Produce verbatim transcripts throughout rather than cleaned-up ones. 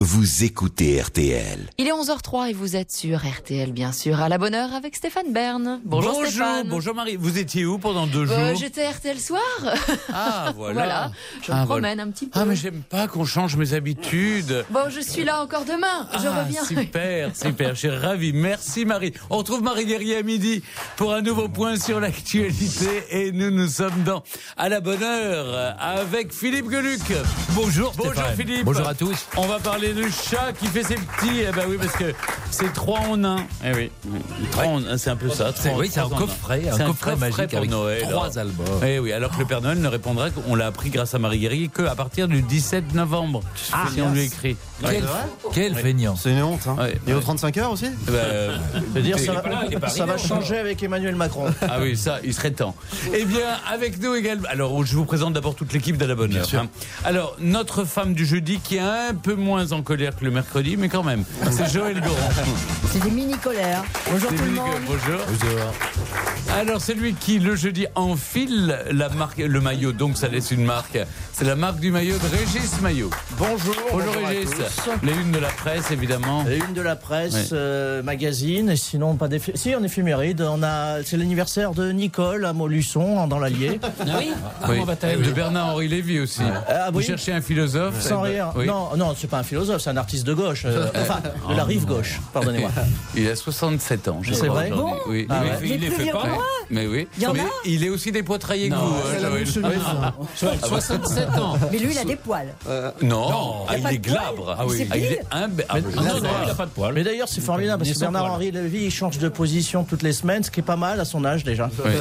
Vous écoutez R T L. Il est onze heures zéro trois et vous êtes sur R T L, bien sûr, à la bonne heure avec Stéphane Bern. Bonjour, bonjour Stéphane. Bonjour Marie, vous étiez où pendant deux jours euh, J'étais à R T L Soir. Ah voilà. Voilà, je me ah, promène voilà. un petit peu. Ah mais j'aime pas qu'on change mes habitudes. Bon, je suis là encore demain, je ah, reviens. Super, super, je suis ravi. Merci Marie. On retrouve Marie Guerrier à midi pour un nouveau point sur l'actualité et nous, nous sommes dans À la bonne heure avec Philippe Geluc. Bonjour Bonjour Stéphane. Philippe. Bonjour à tous. On va parler du chat qui fait ses petits. Eh ben oui, parce que c'est trois en un. Eh oui. Trois en un, c'est un peu ça. C'est, oui, c'est un coffret, un, un coffret magique pour avec Noël, trois alors. albums. Eh oui, alors que le Père Noël ne répondra qu'on l'a appris grâce à Marie Guerrier qu'à partir du dix-sept novembre. Ah, si on lui écrit. Quel, quel ouais. feignant. C'est une honte. Hein. Ouais, Et ouais. aux trente-cinq heures aussi Bah, euh, dire, ça, pas là, va, ça va changer avec Emmanuel Macron. Ah oui, ça, il serait temps. Eh bien, avec nous également. Alors, je vous présente d'abord toute l'équipe d'À la bonne heure. Hein. Alors, notre femme du jeudi qui est un peu moins en colère que le mercredi, mais quand même, c'est Joël Goron. C'est des mini-colères. Bonjour C'est tout le lui que- monde. Bonjour. Bonjour. Alors, c'est lui qui, le jeudi, enfile la marque, le maillot, donc ça laisse une marque. C'est la marque du maillot de Régis Maillot. Bonjour. Bonjour bonjour Régis. à tous. Les unes de la presse, évidemment. Et une de la presse, Ouais. euh, magazine, et sinon pas d'éphéméride. Si, en éphéméride, on a, c'est l'anniversaire de Nicole à Montluçon, dans l'Allier. Ah oui. Oui. De Bernard-Henri Lévy aussi. Ah, Vous oui. cherchez un philosophe. Sans eh ben, rire. oui. Non, non, c'est pas un philosophe, c'est un artiste de gauche. euh, enfin, de la rive gauche. Pardonnez-moi. Il a soixante-sept ans, je C'est crois, vrai aujourd'hui. Bon Oui. Ah Oui. ouais. Il est plus vieux que moi. Mais oui. Il y en Mais a il est aussi des poitraillés que vous, hein, Joël. soixante-sept ans. Mais lui, il a des poils. Non, ah, Il a pas il est de poils. glabre. Ah oui. C'est Ah, il est pile. imbe- ah, Mais- oui. Ah, non, c'est non, vrai. il a pas de poils. Mais d'ailleurs, c'est formidable parce Il est que sans Bernard-Henri Lévy, il change de position toutes les semaines, ce qui est pas mal à son âge déjà. Oui.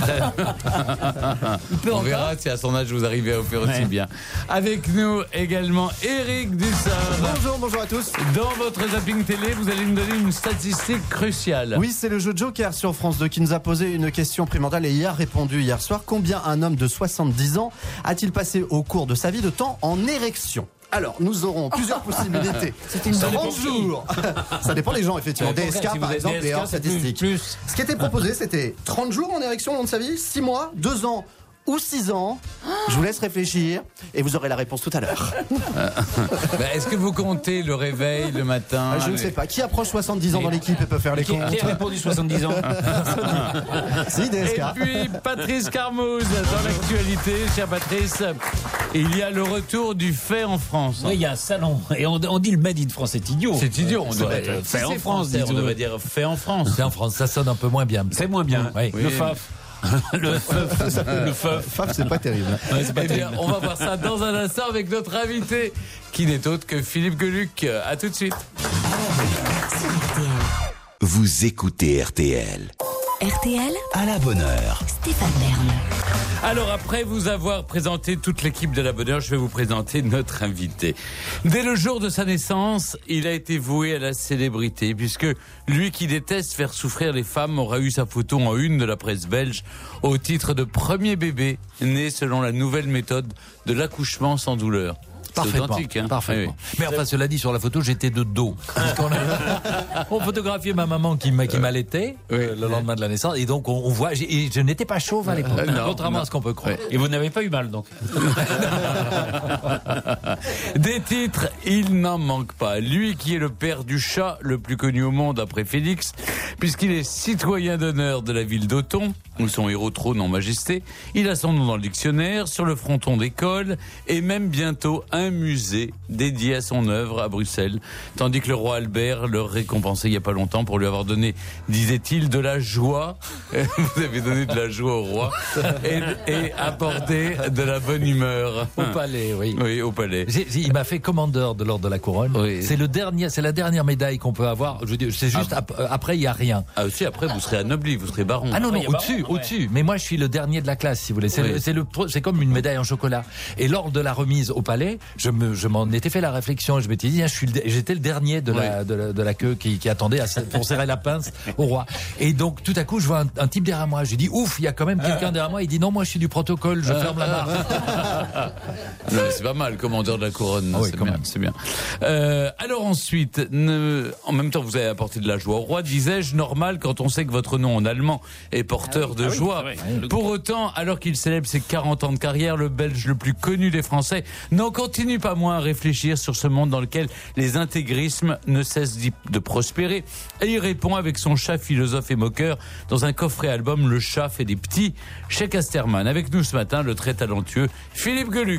Il peut On encore. verra si à son âge vous arrivez à vous faire aussi bien. Avec nous également Éric Dussard. Bonjour, bonjour à tous. Dans votre zapping télé, vous allez nous donner une statistique cruciale. Oui, c'est le jeu Joker sur France deux qui nous a posé une question primordiale et y a répondu hier soir. Combien un homme de soixante-dix ans a-t-il passé au cours de sa vie de temps en érection ? Alors, nous aurons plusieurs possibilités. C'est une trente jours. Ça dépend des gens, effectivement. Ouais, D S K, si vous par êtes exemple, D S K, et hors c'est plus- statistiques. plus. Ce qui était proposé, c'était trente jours en érection au long de sa vie, six mois, deux ans ou six ans. Je vous laisse réfléchir et vous aurez la réponse tout à l'heure. Bah, est-ce que vous comptez le réveil le matin Ah, je ne sais pas. Qui approche soixante-dix ans dans l'équipe et peut faire les comptes? répondu soixante-dix ans? Si, D S K. Et puis Patrice Carmouze dans l'actualité, cher Patrice, il y a le retour du fait en France. Oui, il y a un salon. Et on, on dit le Made in France, c'est idiot. C'est idiot, on Ça devrait doit être si fait en c'est France, français, on disons. devrait dire fait en France. C'est en France, ça sonne un peu moins bien. C'est moins bien. Oui. Oui. Le Faf. le Faf. Le Faf. Faf, c'est pas terrible. Ouais, c'est pas Eh bien, terrible. on va voir ça dans un instant avec notre invité, qui n'est autre que Philippe Geluc. À tout de suite. Vous écoutez R T L. R T L, À la bonne heure. Stéphane Bern. Alors, après vous avoir présenté toute l'équipe de La Bonne Heure, je vais vous présenter notre invité. Dès le jour de sa naissance, il a été voué à la célébrité, puisque lui qui déteste faire souffrir les femmes aura eu sa photo en une de la presse belge au titre de premier bébé né selon la nouvelle méthode de l'accouchement sans douleur. C'est Parfaitement, authentique, hein. parfaitement. Oui. Mais enfin, cela dit, sur la photo, j'étais de dos. Parce qu'on a- on photographiait ma maman qui m'a- qui m'allaitait Oui. euh, le lendemain de la naissance, et donc on, on voit. j'ai- Et je n'étais pas chauve à l'époque, Euh, non, contrairement non. à ce qu'on peut croire. Ouais. Et vous n'avez pas eu mal, donc. Des titres, il n'en manque pas. Lui qui est le père du chat le plus connu au monde après Félix, puisqu'il est citoyen d'honneur de la ville d'Auton, où son héros trône en majesté. Il a son nom dans le dictionnaire, sur le fronton d'école, et même bientôt un musée dédié à son œuvre à Bruxelles. Tandis que le roi Albert le récompensait il n'y a pas longtemps pour lui avoir donné, disait-il, de la joie. Vous avez donné de la joie au roi. Et, et apporté de la bonne humeur. Au palais, oui. Oui, au palais. J'ai- j'ai- il m'a fait commandeur de l'ordre de la couronne. Oui. C'est le dernier, c'est la dernière médaille qu'on peut avoir. Je veux dire, c'est juste ap- euh, après il y a rien. Ah aussi, après, vous serez anobli, vous serez baron. Ah non non, il y a baron, au-dessus, ouais. au-dessus. Mais moi je suis le dernier de la classe, si vous voulez. C'est Oui. le- c'est le, c'est comme une médaille en chocolat. Et lors de la remise au palais, je me, je m'en étais fait la réflexion. Je m'étais dit, tiens, je suis, le- j'étais le dernier de la, Oui. de la, de la queue qui, qui attendait à, pour serrer la pince au roi. Et donc tout à coup, je vois un, un type derrière moi. J'ai dit, ouf, il y a quand même quelqu'un derrière moi. Il dit, non, moi je suis du protocole, je ferme la marque. Non, mais c'est pas mal, commandeur de la couronne. Ah oui, c'est quand bien, même. c'est bien. Euh, alors ensuite, ne, en même temps, vous avez apporté de la joie au roi, disais-je, normal quand on sait que votre nom en allemand est porteur pleurs de Ah oui, joie. c'est vrai. Pour autant, alors qu'il célèbre ses quarante ans de carrière, le Belge le plus connu des Français n'en continue pas moins à réfléchir sur ce monde dans lequel les intégrismes ne cessent d'y- de prospérer. Et il répond avec son chat philosophe et moqueur dans un coffret album Le chat fait des petits chez Casterman. Avec nous ce matin, le très talentueux Philippe Geluck.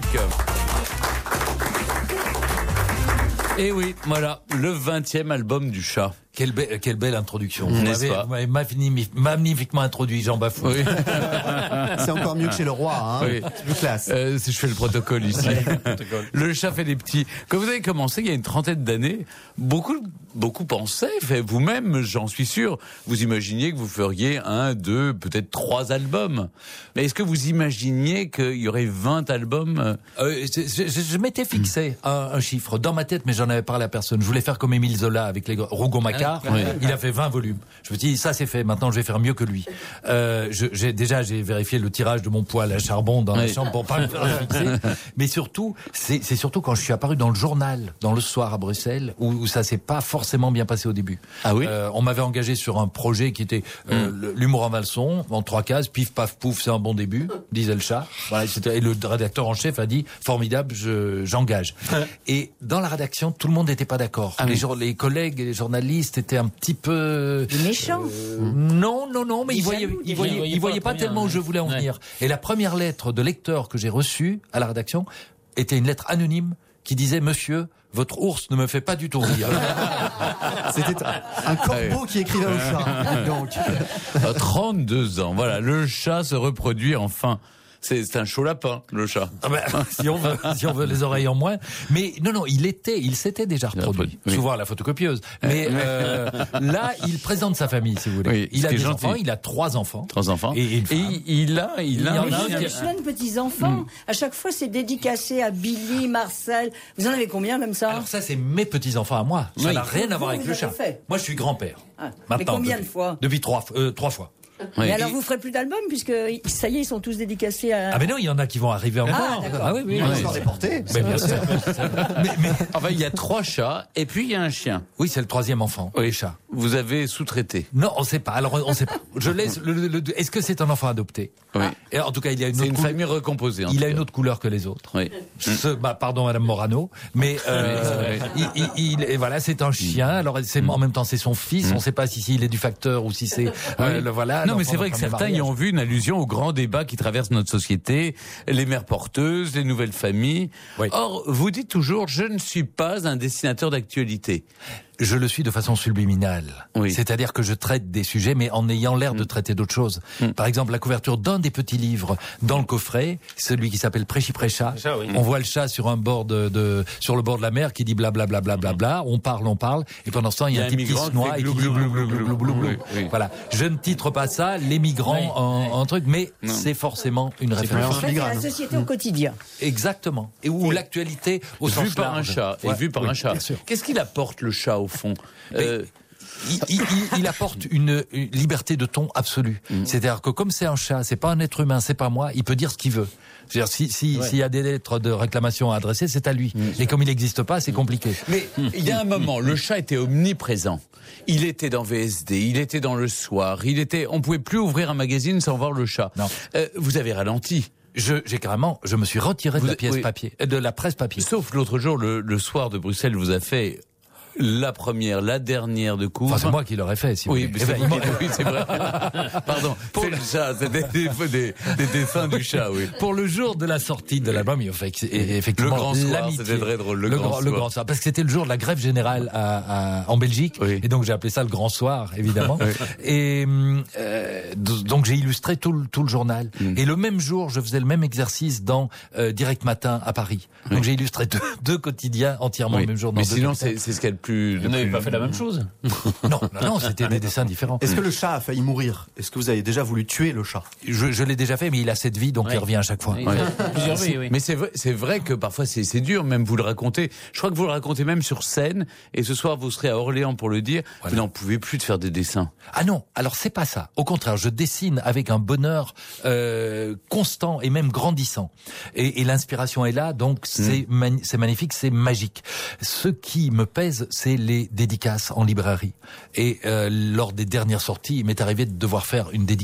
Et oui, voilà, le vingtième album du chat. Quelle, be- quelle belle introduction. Mmh, Vous n'est-ce m'avez pas vous m'avez magnifi- magnifiquement introduit, Jean Bafou. Oui. C'est encore mieux que chez le roi, hein. Oui. C'est plus classe. Euh, si je fais le protocole ici. Le chat fait des petits. Quand vous avez commencé il y a une trentaine d'années, beaucoup, beaucoup pensaient, fait vous-même, j'en suis sûr, vous imaginiez que vous feriez un, deux, peut-être trois albums. Mais est-ce que vous imaginiez qu'il y aurait vingt albums? Euh, je, je- je- je m'étais fixé un, un chiffre dans ma tête, mais j'en avais parlé à personne. Je voulais faire comme Émile Zola avec les Rougon-Macquart. Oui. Il a fait vingt volumes. Je me dis, dit, ça c'est fait. Maintenant, je vais faire mieux que lui. Euh, je, j'ai déjà j'ai vérifié le tirage de mon poêle à charbon dans la Oui. chambre pour pas me faire fixer. Mais surtout, c'est, c'est surtout quand je suis apparu dans le journal, dans le soir à Bruxelles, où, où ça s'est pas forcément bien passé au début. Ah oui. Euh, on m'avait engagé sur un projet qui était euh, Mm. le- l'humour en valson, en trois cases, pif paf pouf, c'est un bon début, disait le chat. Voilà, c'était, et le rédacteur en chef a dit formidable, je, j'engage. Et dans la rédaction, tout le monde n'était pas d'accord. Ah les, oui. jour- les collègues et les journalistes étaient un petit peu Méchant. euh, non, non, non, mais ils voyaient, jaloux, ils déjà. voyaient, Ils voyaient ils voyaient pas pas très tellement bien, où je voulais en ouais. venir. Et la première lettre de lecteur que j'ai reçue à la rédaction était une lettre anonyme qui disait Monsieur, votre ours ne me fait pas du tout rire. C'était un corbeau qui écrivait au chat. Donc, À trente-deux ans, voilà, le chat se reproduit enfin. C'est, c'est un chaud lapin, le chat. Ah ben, si on veut, si on veut les oreilles en moins. Mais non, non, il était, il s'était déjà Il a reproduit. reproduit, oui. Souvent à la photocopieuse. Mais euh, là, il présente sa famille, si vous voulez. Oui, il ce a qui est des gentil. enfants, il a trois enfants. Trois enfants. Et une femme. il, il a, il Il a, y en un a un chien. qui- Plein de petits-enfants. À chaque fois, c'est dédicacé à Billy, Marcel. Vous en avez combien comme ça Alors ça, c'est mes petits-enfants à moi. Ça Oui. n'a rien à voir Vous, avec vous le avez chat. fait Moi, je suis grand-père. Ah, Maintenant, mais combien depuis- de fois Depuis trois, euh, trois fois. Oui. Mais alors, vous ferez plus d'albums puisque ça y est, ils sont tous dédicacés à. Ah mais non, il y en a qui vont arriver encore. Ah, d'accord. oui, oui. on oui. va les porter. Mais bien sûr. mais, mais- Enfin, il y a trois chats et puis il y a un chien. oui, c'est le troisième enfant, Oui. les chats. Vous avez sous-traité. Non, on sait pas. Alors, on, on sait pas. Je laisse. Le, le- le- est-ce que c'est un enfant adopté? Oui. Et en tout cas, il y a une C'est autre une couleur. famille recomposée. En Il tout a une cas. autre couleur que les autres. Oui. Ce, bah, pardon, Madame Morano, mais euh, il, il- il- et voilà, c'est un chien. Alors, c'est en même temps, c'est son fils. On ne sait pas si, si il est du facteur ou si c'est euh, le voilà. Non, mais l'enfant c'est vrai d'un que premier certains y mariage. ont vu une allusion au grand débat qui traverse notre société, les mères porteuses, les nouvelles familles. Oui. Or, vous dites toujours, je ne suis pas un dessinateur d'actualité. Je le suis de façon subliminale. Oui. C'est-à-dire que je traite des sujets, mais en ayant l'air de traiter d'autres choses. Par exemple, la couverture d'un des petits livres dans le coffret, celui qui s'appelle Préchi Précha. Ça, oui. On voit le chat sur un bord de, de sur le bord de la mer qui dit blablabla bla, bla, bla, bla. On parle, on parle, et pendant ce temps, il y a un type qui migrant se qui noie fait et qui glou, dit glou, glou, glou, glou, glou, glou. Oui, oui. Voilà. Je ne titre pas ça les migrants Oui. en, en truc, mais c'est forcément une référence. En fait, c'est la société au quotidien. Exactement. Et où l'actualité au sens Vu par un large. chat. Et Ouais, vu par oui, un chat. bien sûr. Qu'est-ce qu'il apporte, le chat, au fond? Euh, il, il- il- il apporte une, une liberté de ton absolue. C'est-à-dire que comme c'est un chat, c'est pas un être humain, c'est pas moi, il peut dire ce qu'il veut. C'est-à-dire si si s'il y a des lettres de réclamation à adresser, c'est à lui. Et comme il n'existe pas, c'est compliqué. Mais il y a un moment, le chat était omniprésent. Il était dans V S D, il était dans Le Soir, il était, on pouvait plus ouvrir un magazine sans voir le chat. Non. Euh, vous avez ralenti. Je j'ai carrément, je me suis retiré de Vous- la pièce oui. papier, euh, de la presse papier. Sauf l'autre jour, le, le Soir de Bruxelles vous a fait la première, la dernière de couvre. Enfin, c'est moi qui l'aurais fait, si Oui, vous mais voulez. c'est Eh ben, vous qui- oui, c'est vrai. Pardon, c'est le chat, c'est des, des, des- des dessins du chat, oui. Pour le jour de la sortie de l'album, il fait effectivement Le grand soir, l'amitié. c'était très drôle, le grand le soir. grand soir, parce que c'était le jour de la grève générale à, à- en Belgique, Oui. et donc j'ai appelé ça le grand soir, évidemment. Oui. Et euh, d- donc j'ai illustré tout, le- tout le journal. Mm. Et le même jour, je faisais le même exercice dans euh, Direct Matin à Paris. Donc j'ai illustré deux, deux quotidiens entièrement Oui. le même jour. Dans Mais deux sinon, capitales. c'est c'est ce qu'il y a de plus. de Vous n'avez plus- pas fait la même chose? non, non, non, c'était des dessins différents. Est-ce que le chat a failli mourir? Est-ce que vous avez déjà voulu tuer le chat? Je, je l'ai déjà fait, mais il a cette vie, donc Oui. il revient à chaque fois. Oui. Ouais. Plusieurs vies, oui. Mais c'est vrai, c'est vrai que parfois c'est c'est dur, même vous le racontez. Je crois que vous le racontez même sur scène. Et ce soir, vous serez à Orléans pour le dire. Voilà. Vous n'en pouvez plus de faire des dessins. Ah non, alors c'est pas ça. Au contraire, je dessine avec un bonheur euh, constant et même grandissant. Et, et l'inspiration est là, donc c'est mani- c'est magnifique, c'est magique. Ce qui me pèse, c'est les dédicaces en librairie. Et euh, lors des dernières sorties, il m'est arrivé de devoir faire une dédicace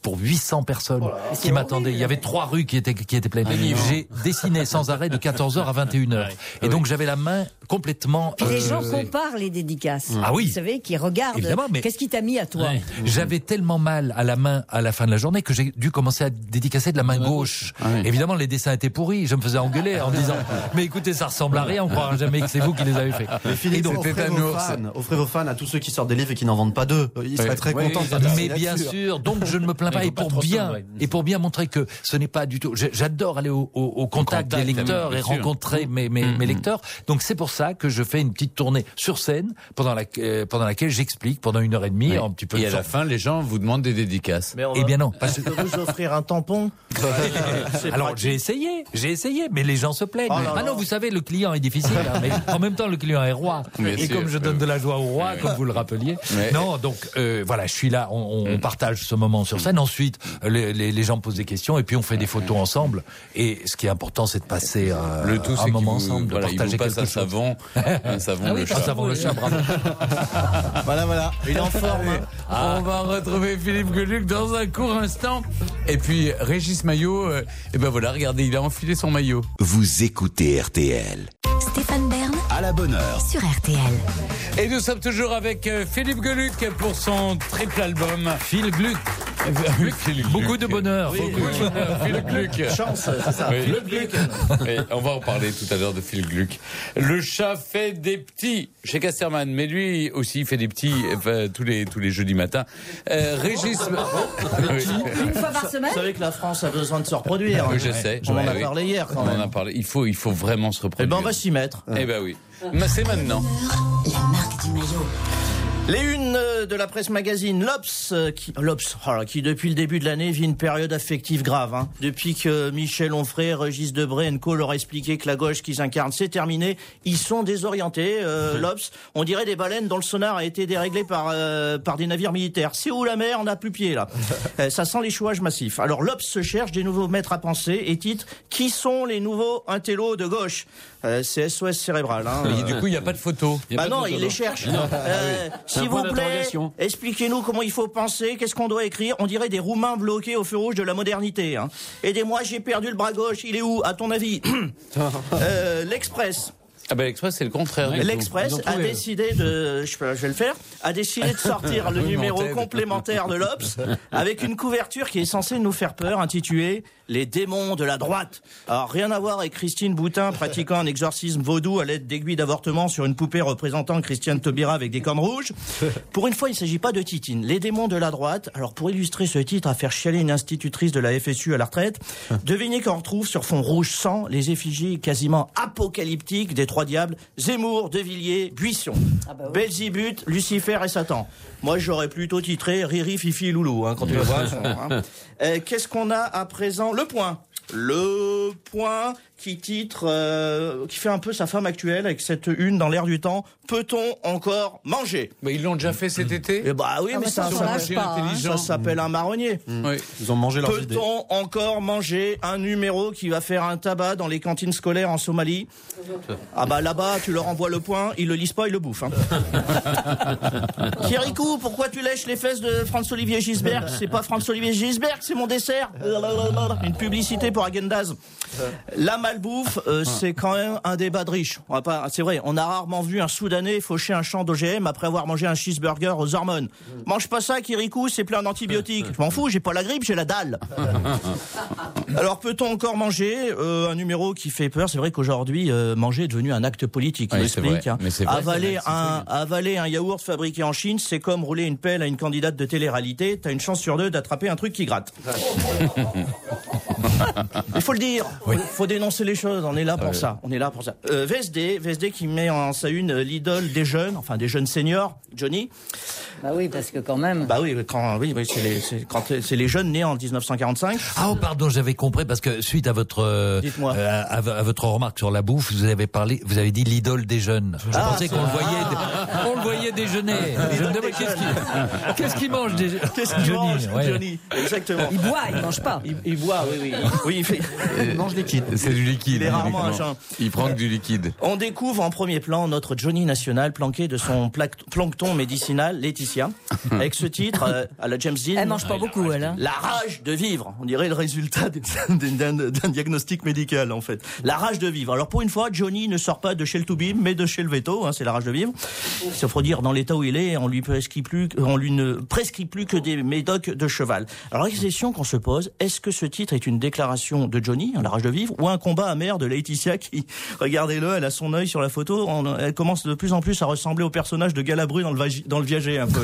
pour huit cents personnes qui m'attendaient. Il y avait trois rues qui étaient, qui étaient pleines. J'ai dessiné sans arrêt de quatorze heures à vingt et une heures. Et donc j'avais la main complètement... Puis les gens euh, comparent les dédicaces. Ah oui. Vous savez, qui regardent. Évidemment, mais- Qu'est-ce qui t'a mis à toi? Ouais. J'avais tellement mal à la main à la fin de la journée que j'ai dû commencer à dédicacer de la main gauche. Ah oui. Évidemment, les dessins étaient pourris. Je me faisais engueuler en disant mais écoutez, ça ressemble à rien. On croira jamais que c'est vous qui les avez fait. Mais Philippe, Et donc, offrez, c'était vos un ours. fans, offrez vos fans à tous ceux qui sortent des livres et qui n'en vendent pas deux. Ils seraient Oui. très Oui, contents de ça faire mais des bien là-dessus. sûr, donc je ne me plains pas. Mais Et faut pas pour trop bien, sombrer. et pour bien montrer que ce n'est pas du tout. j'ai- J'adore aller au, au, au contact, contact, des lecteurs bien et sûr. rencontrer mes, mes, Mm, mes mm. lecteurs. Donc c'est pour ça que je fais une petite tournée sur scène pendant, la, euh, pendant laquelle j'explique pendant une heure et demie, Oui. un petit peu. Et de à la sorte. fin, les gens vous demandent des dédicaces. Mais on Eh va- bien non. Je peux vous offrir un tampon. C'est Alors pratique. j'ai essayé, j'ai essayé, mais les gens se plaignent. Oh là ah là. non, vous savez, le client est difficile, hein, mais en même temps le client est roi. Bien et sûr. comme je donne de la joie au roi, Ouais. comme vous le rappeliez. Ouais. Non, donc euh, voilà, je suis là, on, on partage ce moment sur scène. Ensuite, les, les, les gens me posent des questions et puis on fait des photos ensemble. Et ce qui est important, c'est de passer euh, Le tout, un c'est qu'il moment vous, ensemble, de voilà, il partager vous passe quelque un chose. savon, un savon Ah le oui, chat. un savon le chat, bravo. Voilà, voilà. Il est en forme. hein. On va retrouver Philippe Gueluc dans un court instant. Et puis Régis Maillot, euh, et ben voilà, regardez, il a enfilé son maillot. Vous écoutez R T L. Stéphane Bern À la bonne heure. sur R T L. Et nous sommes toujours avec euh, Philippe Gueluc pour son triple album. Phil Gluck, Philippe beaucoup Gluck. de bonheur. Beaucoup de bonheur, Philippe Gluck. Chance, c'est ça. Oui. Le Gluck. Et on va en parler tout à l'heure de Phil Gluck. Le chat fait des petits chez Casterman, mais lui aussi il fait des petits enfin, tous les tous les jeudis matins. Euh, Régis, oui. Une fois par semaine? Vous savez que la France a besoin de se reproduire. Oui, je sais. On en Ouais, a oui. parlé hier quand On même. en a parlé. Il faut il faut vraiment se Eh reproduire. ben on va s'y mettre. Eh ben oui. Mais c'est maintenant. La marque du maillot. Les unes euh, de la presse magazine, l'Obs, euh, qui, l'Obs, oh là, qui depuis le début de l'année vit une période affective grave. Hein. Depuis que Michel Onfray, Régis Debray et co leur a expliqué que la gauche qu'ils incarnent, c'est terminé, ils sont désorientés. Euh, L'Obs, on dirait des baleines dont le sonar a été déréglé par euh, par des navires militaires. C'est où la mer? On n'a plus pied là. Euh, ça sent l'échouage massif. Alors l'Obs se cherche des nouveaux maîtres à penser et titre qui sont les nouveaux intellos de gauche. Euh, c'est S O S cérébral. Hein. Et du coup il n'y a pas de photo. Bah non, il les cherche. Euh, S'il vous plaît, expliquez-nous comment il faut penser, qu'est-ce qu'on doit écrire. On dirait des Roumains bloqués au feu rouge de la modernité. Hein. Aidez-moi, j'ai perdu le bras gauche. Il est où, à ton avis? euh, L'Express. Ah ben l'Express c'est le contraire. du tout. L'Express Ils ont a trouvé. décidé de, je, peux- je vais le faire, a décidé de sortir le Oui, numéro Monted. complémentaire de l'Obs avec une couverture qui est censée nous faire peur, intitulée Les démons de la droite. Alors rien à voir avec Christine Boutin pratiquant un exorcisme vaudou à l'aide d'aiguilles d'avortement sur une poupée représentant Christiane Taubira avec des cornes rouges. Pour une fois, il ne s'agit pas de Titine. Les démons de la droite. Alors pour illustrer ce titre, à faire chialer une institutrice de la F S U à la retraite, devinez qu'on retrouve sur fond rouge sang les effigies quasiment apocalyptiques des trois diables, Zemmour, De Villiers, Buisson. Belzébuth, Lucifer et Satan. Moi, j'aurais plutôt titré Riri, Fifi et Loulou, hein, quand tu le vois. hein. Euh, Qu'est-ce qu'on a à présent? Le Point. Le Point qui titre, euh, qui fait un peu sa femme actuelle avec cette une dans l'air du temps. Peut-on encore manger? Mais ils l'ont déjà fait cet été. Eh bah oui, Ah, mais mais ça, ça, ça, ça lâche pas, hein. ça s'appelle un marronnier. Oui. Ils ont mangé leurs idées. Peut-on encore manger un numéro qui va faire un tabac dans les cantines scolaires en Somalie? Ah bah là-bas, tu leur envoies le point, ils le lisent pas, ils le bouffent. Hein. Kirikou, pourquoi tu lèches les fesses de Franz-Olivier Gisbert? C'est pas Franz-Olivier Gisbert, c'est mon dessert. Une publicité pour Agendaz. La malbouffe, euh, c'est quand même un débat de riche. On va pas, c'est vrai, on a rarement vu un Soudanais faucher un champ d'O G M après avoir mangé un cheeseburger aux hormones. Mange pas ça, Kirikou, c'est plein d'antibiotiques. Je m'en fous, j'ai pas la grippe, j'ai la dalle. Alors peut-on encore manger euh, un numéro qui fait peur? C'est vrai qu'aujourd'hui, euh, manger est devenu un acte politique. Il Oui, c'est explique. vrai. Hein. Mais c'est vrai, Avaler c'est vrai, un avaler un yaourt fabriqué en Chine, c'est comme rouler une pelle à une candidate de télé-réalité. T'as une chance sur deux d'attraper un truc qui gratte. Il faut le dire. Il faut dénoncer les choses. On est là pour ça. On est là pour ça. Euh, V S D, V S D qui met en sa une euh, l'idole des jeunes, enfin des jeunes seniors, Johnny. Bah oui, parce que quand même. Bah oui, quand oui, oui c'est les, c'est, quand c'est les jeunes nés en dix-neuf cent quarante-cinq. Ah oh, pardon, j'avais compris parce que suite à votre euh, Dites-moi. euh, à, à votre remarque sur la bouffe, vous avez parlé, vous avez dit l'idole des jeunes. Je Ah, pensais qu'on le voyait, dé- on le voyait déjeuner. Je me demandais qu'est-ce qu'il qu'est-ce qu'il mange déjà. Qu'est-ce qu'il Johnny, mange, ouais. Johnny? Exactement. Il boit, il mange pas. Il, il boit, oui, oui. Oui, il fait. Il mange liquide. C'est du liquide. Il est rarement un uniquement. chat. Il prend que du liquide. On découvre en premier plan notre Johnny national planqué de son plac- plancton médicinal, Laetitia, avec ce titre euh, à la James Dean. Elle mange pas beaucoup, elle. Hein. La rage de vivre. On dirait le résultat d'un, d'un, d'un diagnostic médical, en fait. La rage de vivre. Alors, pour une fois, Johnny ne sort pas de chez le Toubib, mais de chez le Veto, hein, c'est la rage de vivre. Il faut dire, dans l'état où il est, on lui prescrit plus, on lui ne prescrit plus que des médocs de cheval. Alors, la question qu'on se pose, est-ce que ce titre est une déclaration de Johnny, la rage de vivre, ou un combat amer de Laetitia qui, regardez-le, elle a son œil sur la photo, on, elle commence de plus en plus à ressembler au personnage de Galabru dans le, vagi, dans le Viager, un peu.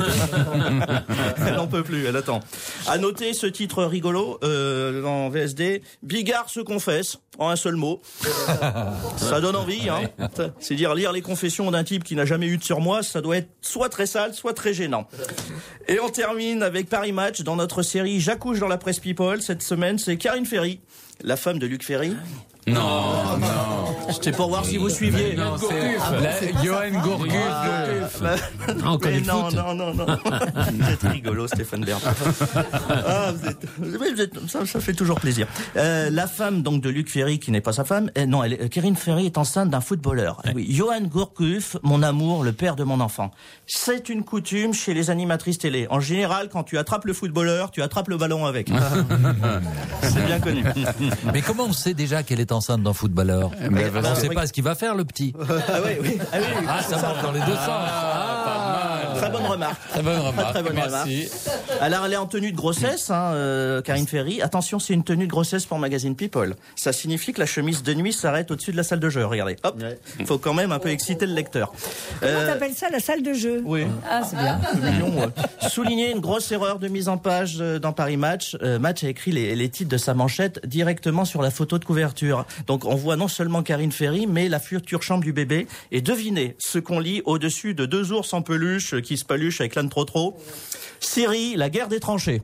Elle n'en peut plus, elle attend. À noter ce titre rigolo, euh, dans V S D, Bigard se confesse, en un seul mot. Ça donne envie, hein. C'est dire, lire les confessions d'un type qui n'a jamais eu de surmoi, ça doit être soit très sale, soit très gênant. Et on termine avec Paris Match, dans notre série J'accouche dans la presse People. Cette semaine, c'est Karine Ferry, la femme de Luc Ferry. Non, non. C'était pour voir si vous suiviez. Non, c'est la- Johan Gourcuff. le- Encore Mais du non, foot. non, non, non. Vous êtes rigolo, Stéphane Bern. Ah, vous êtes, vous êtes- ça, ça fait toujours plaisir. Euh, la femme donc de Luc Ferry, qui n'est pas sa femme, euh, non, elle, est- Karine Ferry est enceinte d'un footballeur. Oui, Johan Gourcuff, mon amour, le père de mon enfant. C'est une coutume chez les animatrices télé. En général, quand tu attrapes le footballeur, tu attrapes le ballon avec. C'est bien connu. Mais comment on sait déjà qu'elle est enceinte d'un footballeur? ben, On parce ne sait que- pas ce qu'il va faire, le petit. Ah oui, oui. Ah, oui, oui. Ah, ça marche dans les deux sens. Ah, pas mal. Très bonne remarque. Très bonne remarque. Très bonne Merci. Alors, elle est en tenue de grossesse, hein, euh, Karine Ferry. Attention, c'est une tenue de grossesse pour Magazine People. Ça signifie que la chemise de nuit s'arrête au-dessus de la salle de jeu. Regardez, hop. Faut quand même un peu exciter le lecteur. Comment Euh, t'appelles ça, la salle de jeu? oui. Ah, c'est bien. Mignon, ouais. Souligner une grosse erreur de mise en page euh, dans Paris Match. Euh, Match a écrit les, les titres de sa manchette directement sur la photo de couverture. Donc on voit non seulement Karine Ferry, mais la future chambre du bébé. Et devinez ce qu'on lit au-dessus de deux ours en peluche euh, qui se paluchent avec l'âne trop trop. Syrie, la guerre des tranchées.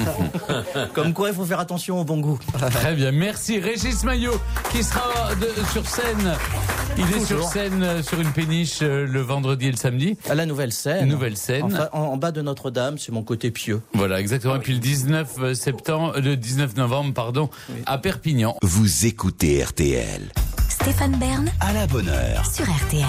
Comme quoi il faut faire attention au bon goût. Très bien, merci. Régis Maillot, qui sera de- sur scène. Il est sur scène euh, sur une péniche euh, le vendredi et le samedi. À la nouvelle scène. Nouvelle scène. En, fa- en- en bas de Notre-Dame, c'est mon côté pieux. Voilà, exactement. Et puis le dix-neuf septembre, le dix-neuf novembre, pardon, à Perpignan. Vous écoutez R T L. Stéphane Bern À la bonne heure. sur R T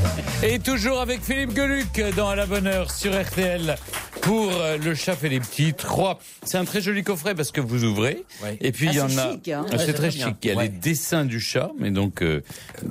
L. Et toujours avec Philippe Geluc dans À la bonne heure sur R T L pour euh, Le Chat fait les petits trois. C'est un très joli coffret parce que vous ouvrez. Ouais. Et puis Ah, il y en c'est a. chic, hein. Ah, c'est Ouais, très c'est très chic. Il y a bien. les Ouais. dessins du chat, mais donc euh,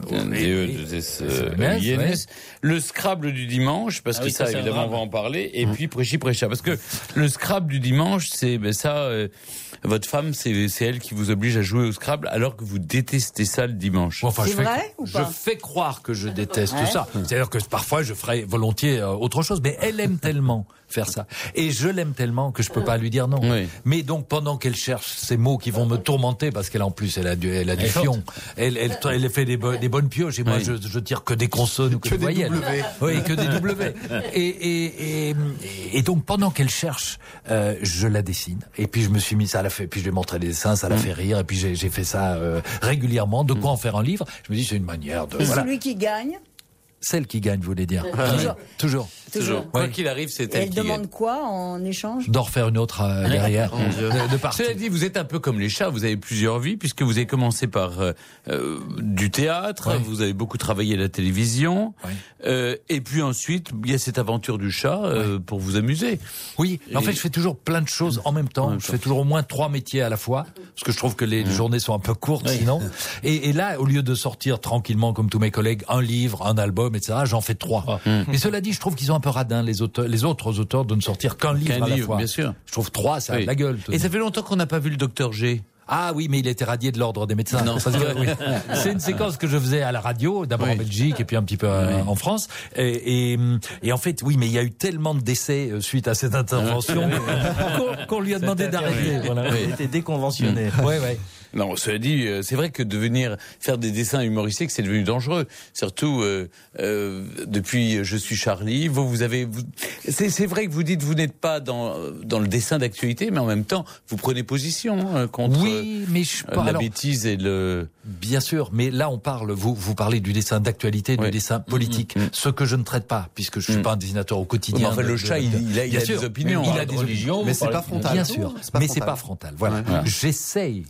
D E deux S, euh, S, I N S. ouais. Le Scrabble du dimanche parce Ah que oui, ça, ça, c'est évidemment un on va en parler. Et puis Préchi Précha parce que le Scrabble du dimanche, c'est ben ça. euh, votre femme, c'est c'est elle qui vous oblige à jouer au Scrabble alors que vous détestez ça le dimanche. Enfin, C'est je fais, vrai ou je pas fais croire que je déteste Ouais. ça. C'est-à-dire que parfois je ferais volontiers euh, autre chose, mais elle aime tellement faire ça. Et je l'aime tellement que je peux pas lui dire non. Oui. Mais donc pendant qu'elle cherche ces mots qui vont me tourmenter, parce qu'elle en plus elle a du, elle a du Elle est fion, elle, elle, elle fait des, bo- des bonnes pioches et moi Oui. je, je tire que des consonnes ou que, des voyelles. Oui, que des W. Et, et, et, et donc pendant qu'elle cherche, euh, je la dessine. Et puis je me suis mis ça, la fait, puis je lui ai montré les dessins, ça la fait rire. Et puis j'ai j'ai fait ça euh, régulièrement. De quoi en faire un livre? Je me dis c'est une manière de. Et Voilà. celui qui gagne, Celle qui gagne, vous voulez dire. Toujours. Toujours. toujours. Quoi Oui. qu'il arrive, c'est Et elle elle qui gagne. demande quoi en échange? D'en refaire une autre euh, derrière. de, de partout. Cela dit, vous êtes un peu comme les chats, vous avez plusieurs vies, puisque vous avez commencé par euh, euh, du théâtre, Ouais. vous avez beaucoup travaillé à la télévision, Ouais. euh, et puis ensuite, il y a cette aventure du chat euh, pour vous amuser. Oui, mais en Et- fait, je fais toujours plein de choses en même temps. En même je temps. fais toujours au moins trois métiers à la fois, parce que je trouve que les Mmh. journées sont un peu courtes sinon. Et, et là, au lieu de sortir tranquillement, comme tous mes collègues, un livre, un album, et cetera, j'en fais trois. Mais cela dit, je trouve qu'ils ont un peu radin, les auteurs, les autres auteurs, de ne sortir qu'un livre Qu'un à la livre, fois. bien sûr. Je trouve trois, ça a Oui. de la gueule. tout Et de ça fait longtemps qu'on n'a pas vu le docteur G. Ah oui, mais il était radié de l'ordre des médecins. Non. Ça se dirait, oui. C'est une séquence que je faisais à la radio, d'abord Oui. en Belgique et puis un petit peu euh, en France. Et, et, et en fait, oui, mais il y a eu tellement de décès euh, suite à cette intervention qu'on, qu'on lui a demandé d'arrêter. Voilà. Il était déconventionné. Ouais, ouais. Non, cela dit, euh, c'est vrai que devenir faire des dessins humoristiques, c'est devenu dangereux. Surtout euh, euh, depuis Je suis Charlie. Vous, vous avez, vous... c'est, c'est vrai que vous dites vous n'êtes pas dans dans le dessin d'actualité, mais en même temps, vous prenez position hein, contre Oui, mais je euh, pas. la alors, bêtise et le. bien sûr, mais là on parle, vous vous parlez du dessin d'actualité, du Oui. dessin politique, Mm, mm. ce que je ne traite pas, puisque je suis Mm. pas un dessinateur au Oui, quotidien. mais enfin, de- le de- chat, de- il, il a, il Bien a sûr, des opinions. il a hein. des opinions. Mais c'est pas frontal. Bien sûr, C'est pas mais c'est frontal. pas frontal. Voilà. Ouais. J'essaye de ne pas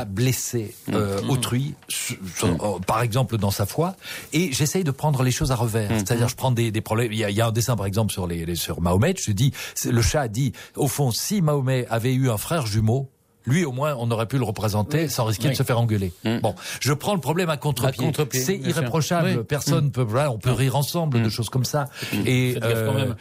pas blesser euh, autrui, sur- sur- par exemple dans sa foi, et j'essaye de prendre les choses à revers. C'est-à-dire, je prends des, des problèmes. Il y, a, il y a un dessin, par exemple, sur les, les sur Mahomet. Je dis, c'est- le chat dit, au fond, si Mahomet avait eu un frère jumeau, lui, au moins, on aurait pu le représenter sans risquer Oui. de se faire engueuler. Bon, je prends le problème à contre-pied. À contre-pied, C'est bien sûr. irréprochable. Oui. Personne peut. Voilà, on peut rire ensemble de choses comme ça. Et Faites gaffe quand même.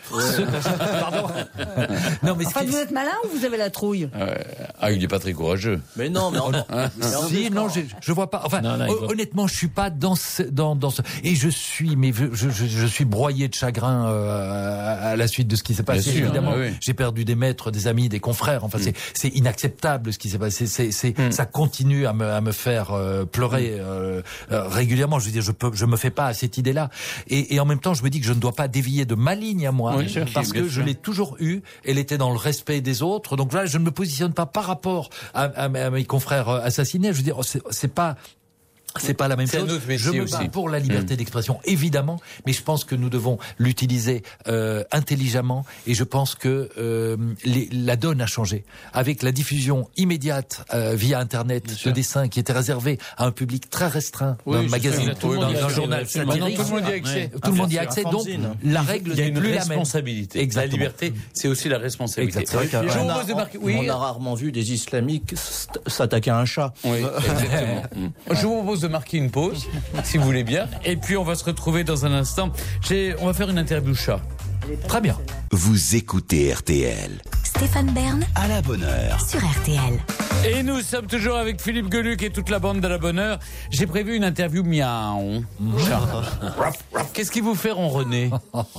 ce- pardon. Non, mais ce Enfin, qui- vous êtes malin ou vous avez la trouille? Ah, il est pas très courageux. Mais non, mais en- Si, non, je, je vois pas. Enfin, Non, non, il hon- voit- honnêtement, je suis pas dans ce, dans, dans ce. Et je suis, mais je, je, je suis broyé de chagrin euh, à la suite de ce qui s'est passé. sûr, Évidemment, oui, oui. j'ai perdu des maîtres, des amis, des confrères. Enfin, c'est, c'est inacceptable ce qui s'est passé. C'est, c'est, ça continue à me, à me faire euh, pleurer euh, euh, régulièrement. Je veux dire, je peux, je me fais pas à cette idée-là. Et, et en même temps, je me dis que je ne dois pas dévier de ma ligne à moi, Oui, sûr, parce bien que je sûr. l'ai toujours eu. Elle était dans le respect des autres. Donc là, je ne me positionne pas par rapport à, à, à mes confrères euh, assassinés. Je veux dire, c'est, c'est pas. C'est pas la même C'est un chose. autre métier Je me aussi. bats pour la liberté d'expression, évidemment, mais je pense que nous devons l'utiliser euh, intelligemment. Et je pense que euh, les, la donne a changé avec la diffusion immédiate euh, via Internet de dessins qui était réservé à un public très restreint Oui, d'un je magazine, sais, tout le dans monde y a un accès, journal absolument. satirique. Maintenant, tout le monde y a accès. Tout le monde y a Un accès. Donc fanzine. la règle Il y a n'est une plus la même. responsabilité. Exactement. La liberté, c'est aussi la responsabilité. Exactement. Je vous on, propose de a, marquer. Oui, on a rarement vu des islamiques st- s'attaquer à un chat. oui, exactement. Je vous propose de marquer une pause, si vous voulez bien. Et puis, on va se retrouver dans un instant. J'ai, on va faire une interview chat. Très bien. Vous écoutez R T L. Stéphane Bern À la bonne heure. sur R T L. Et nous sommes toujours avec Philippe Geluc et toute la bande de la bonne heure. J'ai prévu une interview miaou. Chat. Raf, raf. Qu'est-ce qui vous fait ronronner?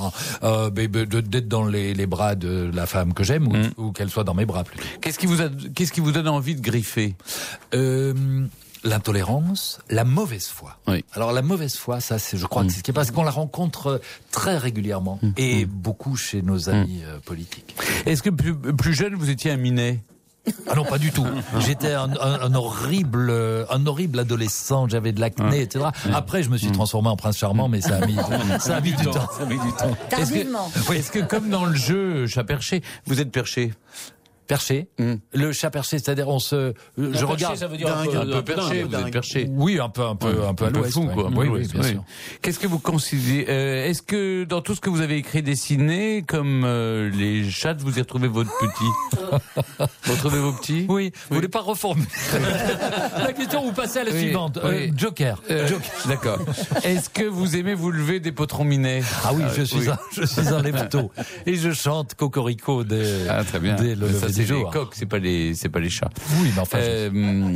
euh, mais, mais, de- d'être dans les, les bras de la femme que j'aime ou, ou qu'elle soit dans mes bras plutôt. Qu'est-ce qui vous a, qu'est-ce qui vous donne envie de griffer? Euh, L'intolérance, la mauvaise foi. Oui. Alors la mauvaise foi, ça, c'est, je crois que c'est ce qui est parce qu'on la rencontre euh, très régulièrement et beaucoup chez nos amis euh, politiques. Est-ce que plus, plus jeune, vous étiez un minet? Ah non, pas du tout. J'étais un, un, un horrible, euh, un horrible adolescent. J'avais de l'acné, et cetera. Après, je me suis transformé en prince charmant, mais ça a mis, ça a mis du temps. Ça met du temps. Est-ce que, Tardivement. oui, est-ce que comme dans le jeu chat perché, vous êtes perché? Perché, Mm. le chat perché, c'est-à-dire on se, je Perché, regarde. ça veut dire un dingue, peu, Un peu perché, dingue. vous êtes perché. Oui, un peu, un peu, un peu à l'ouest. fou, ouais. quoi. Oui, Un peu à oui, l'ouest, bien oui. sûr. Qu'est-ce que vous considérez euh, Est-ce que dans tout ce que vous avez écrit, dessiné, comme euh, les chats, vous y retrouvez votre petit? Vous retrouvez vos petits? Oui, vous voulez pas reformuler la question, vous passez à la Oui, suivante. Euh, oui. Joker. Euh, Joker. D'accord. Est-ce que vous aimez vous lever des potrons minets? Ah oui, je suis oui. un, je suis un lève-tôt et je chante Cocorico dès, Ah, très bien. dès le Ça, lever c'est du les jour. coqs, c'est pas les, c'est pas les chats. Oui, mais enfin, je- Euh,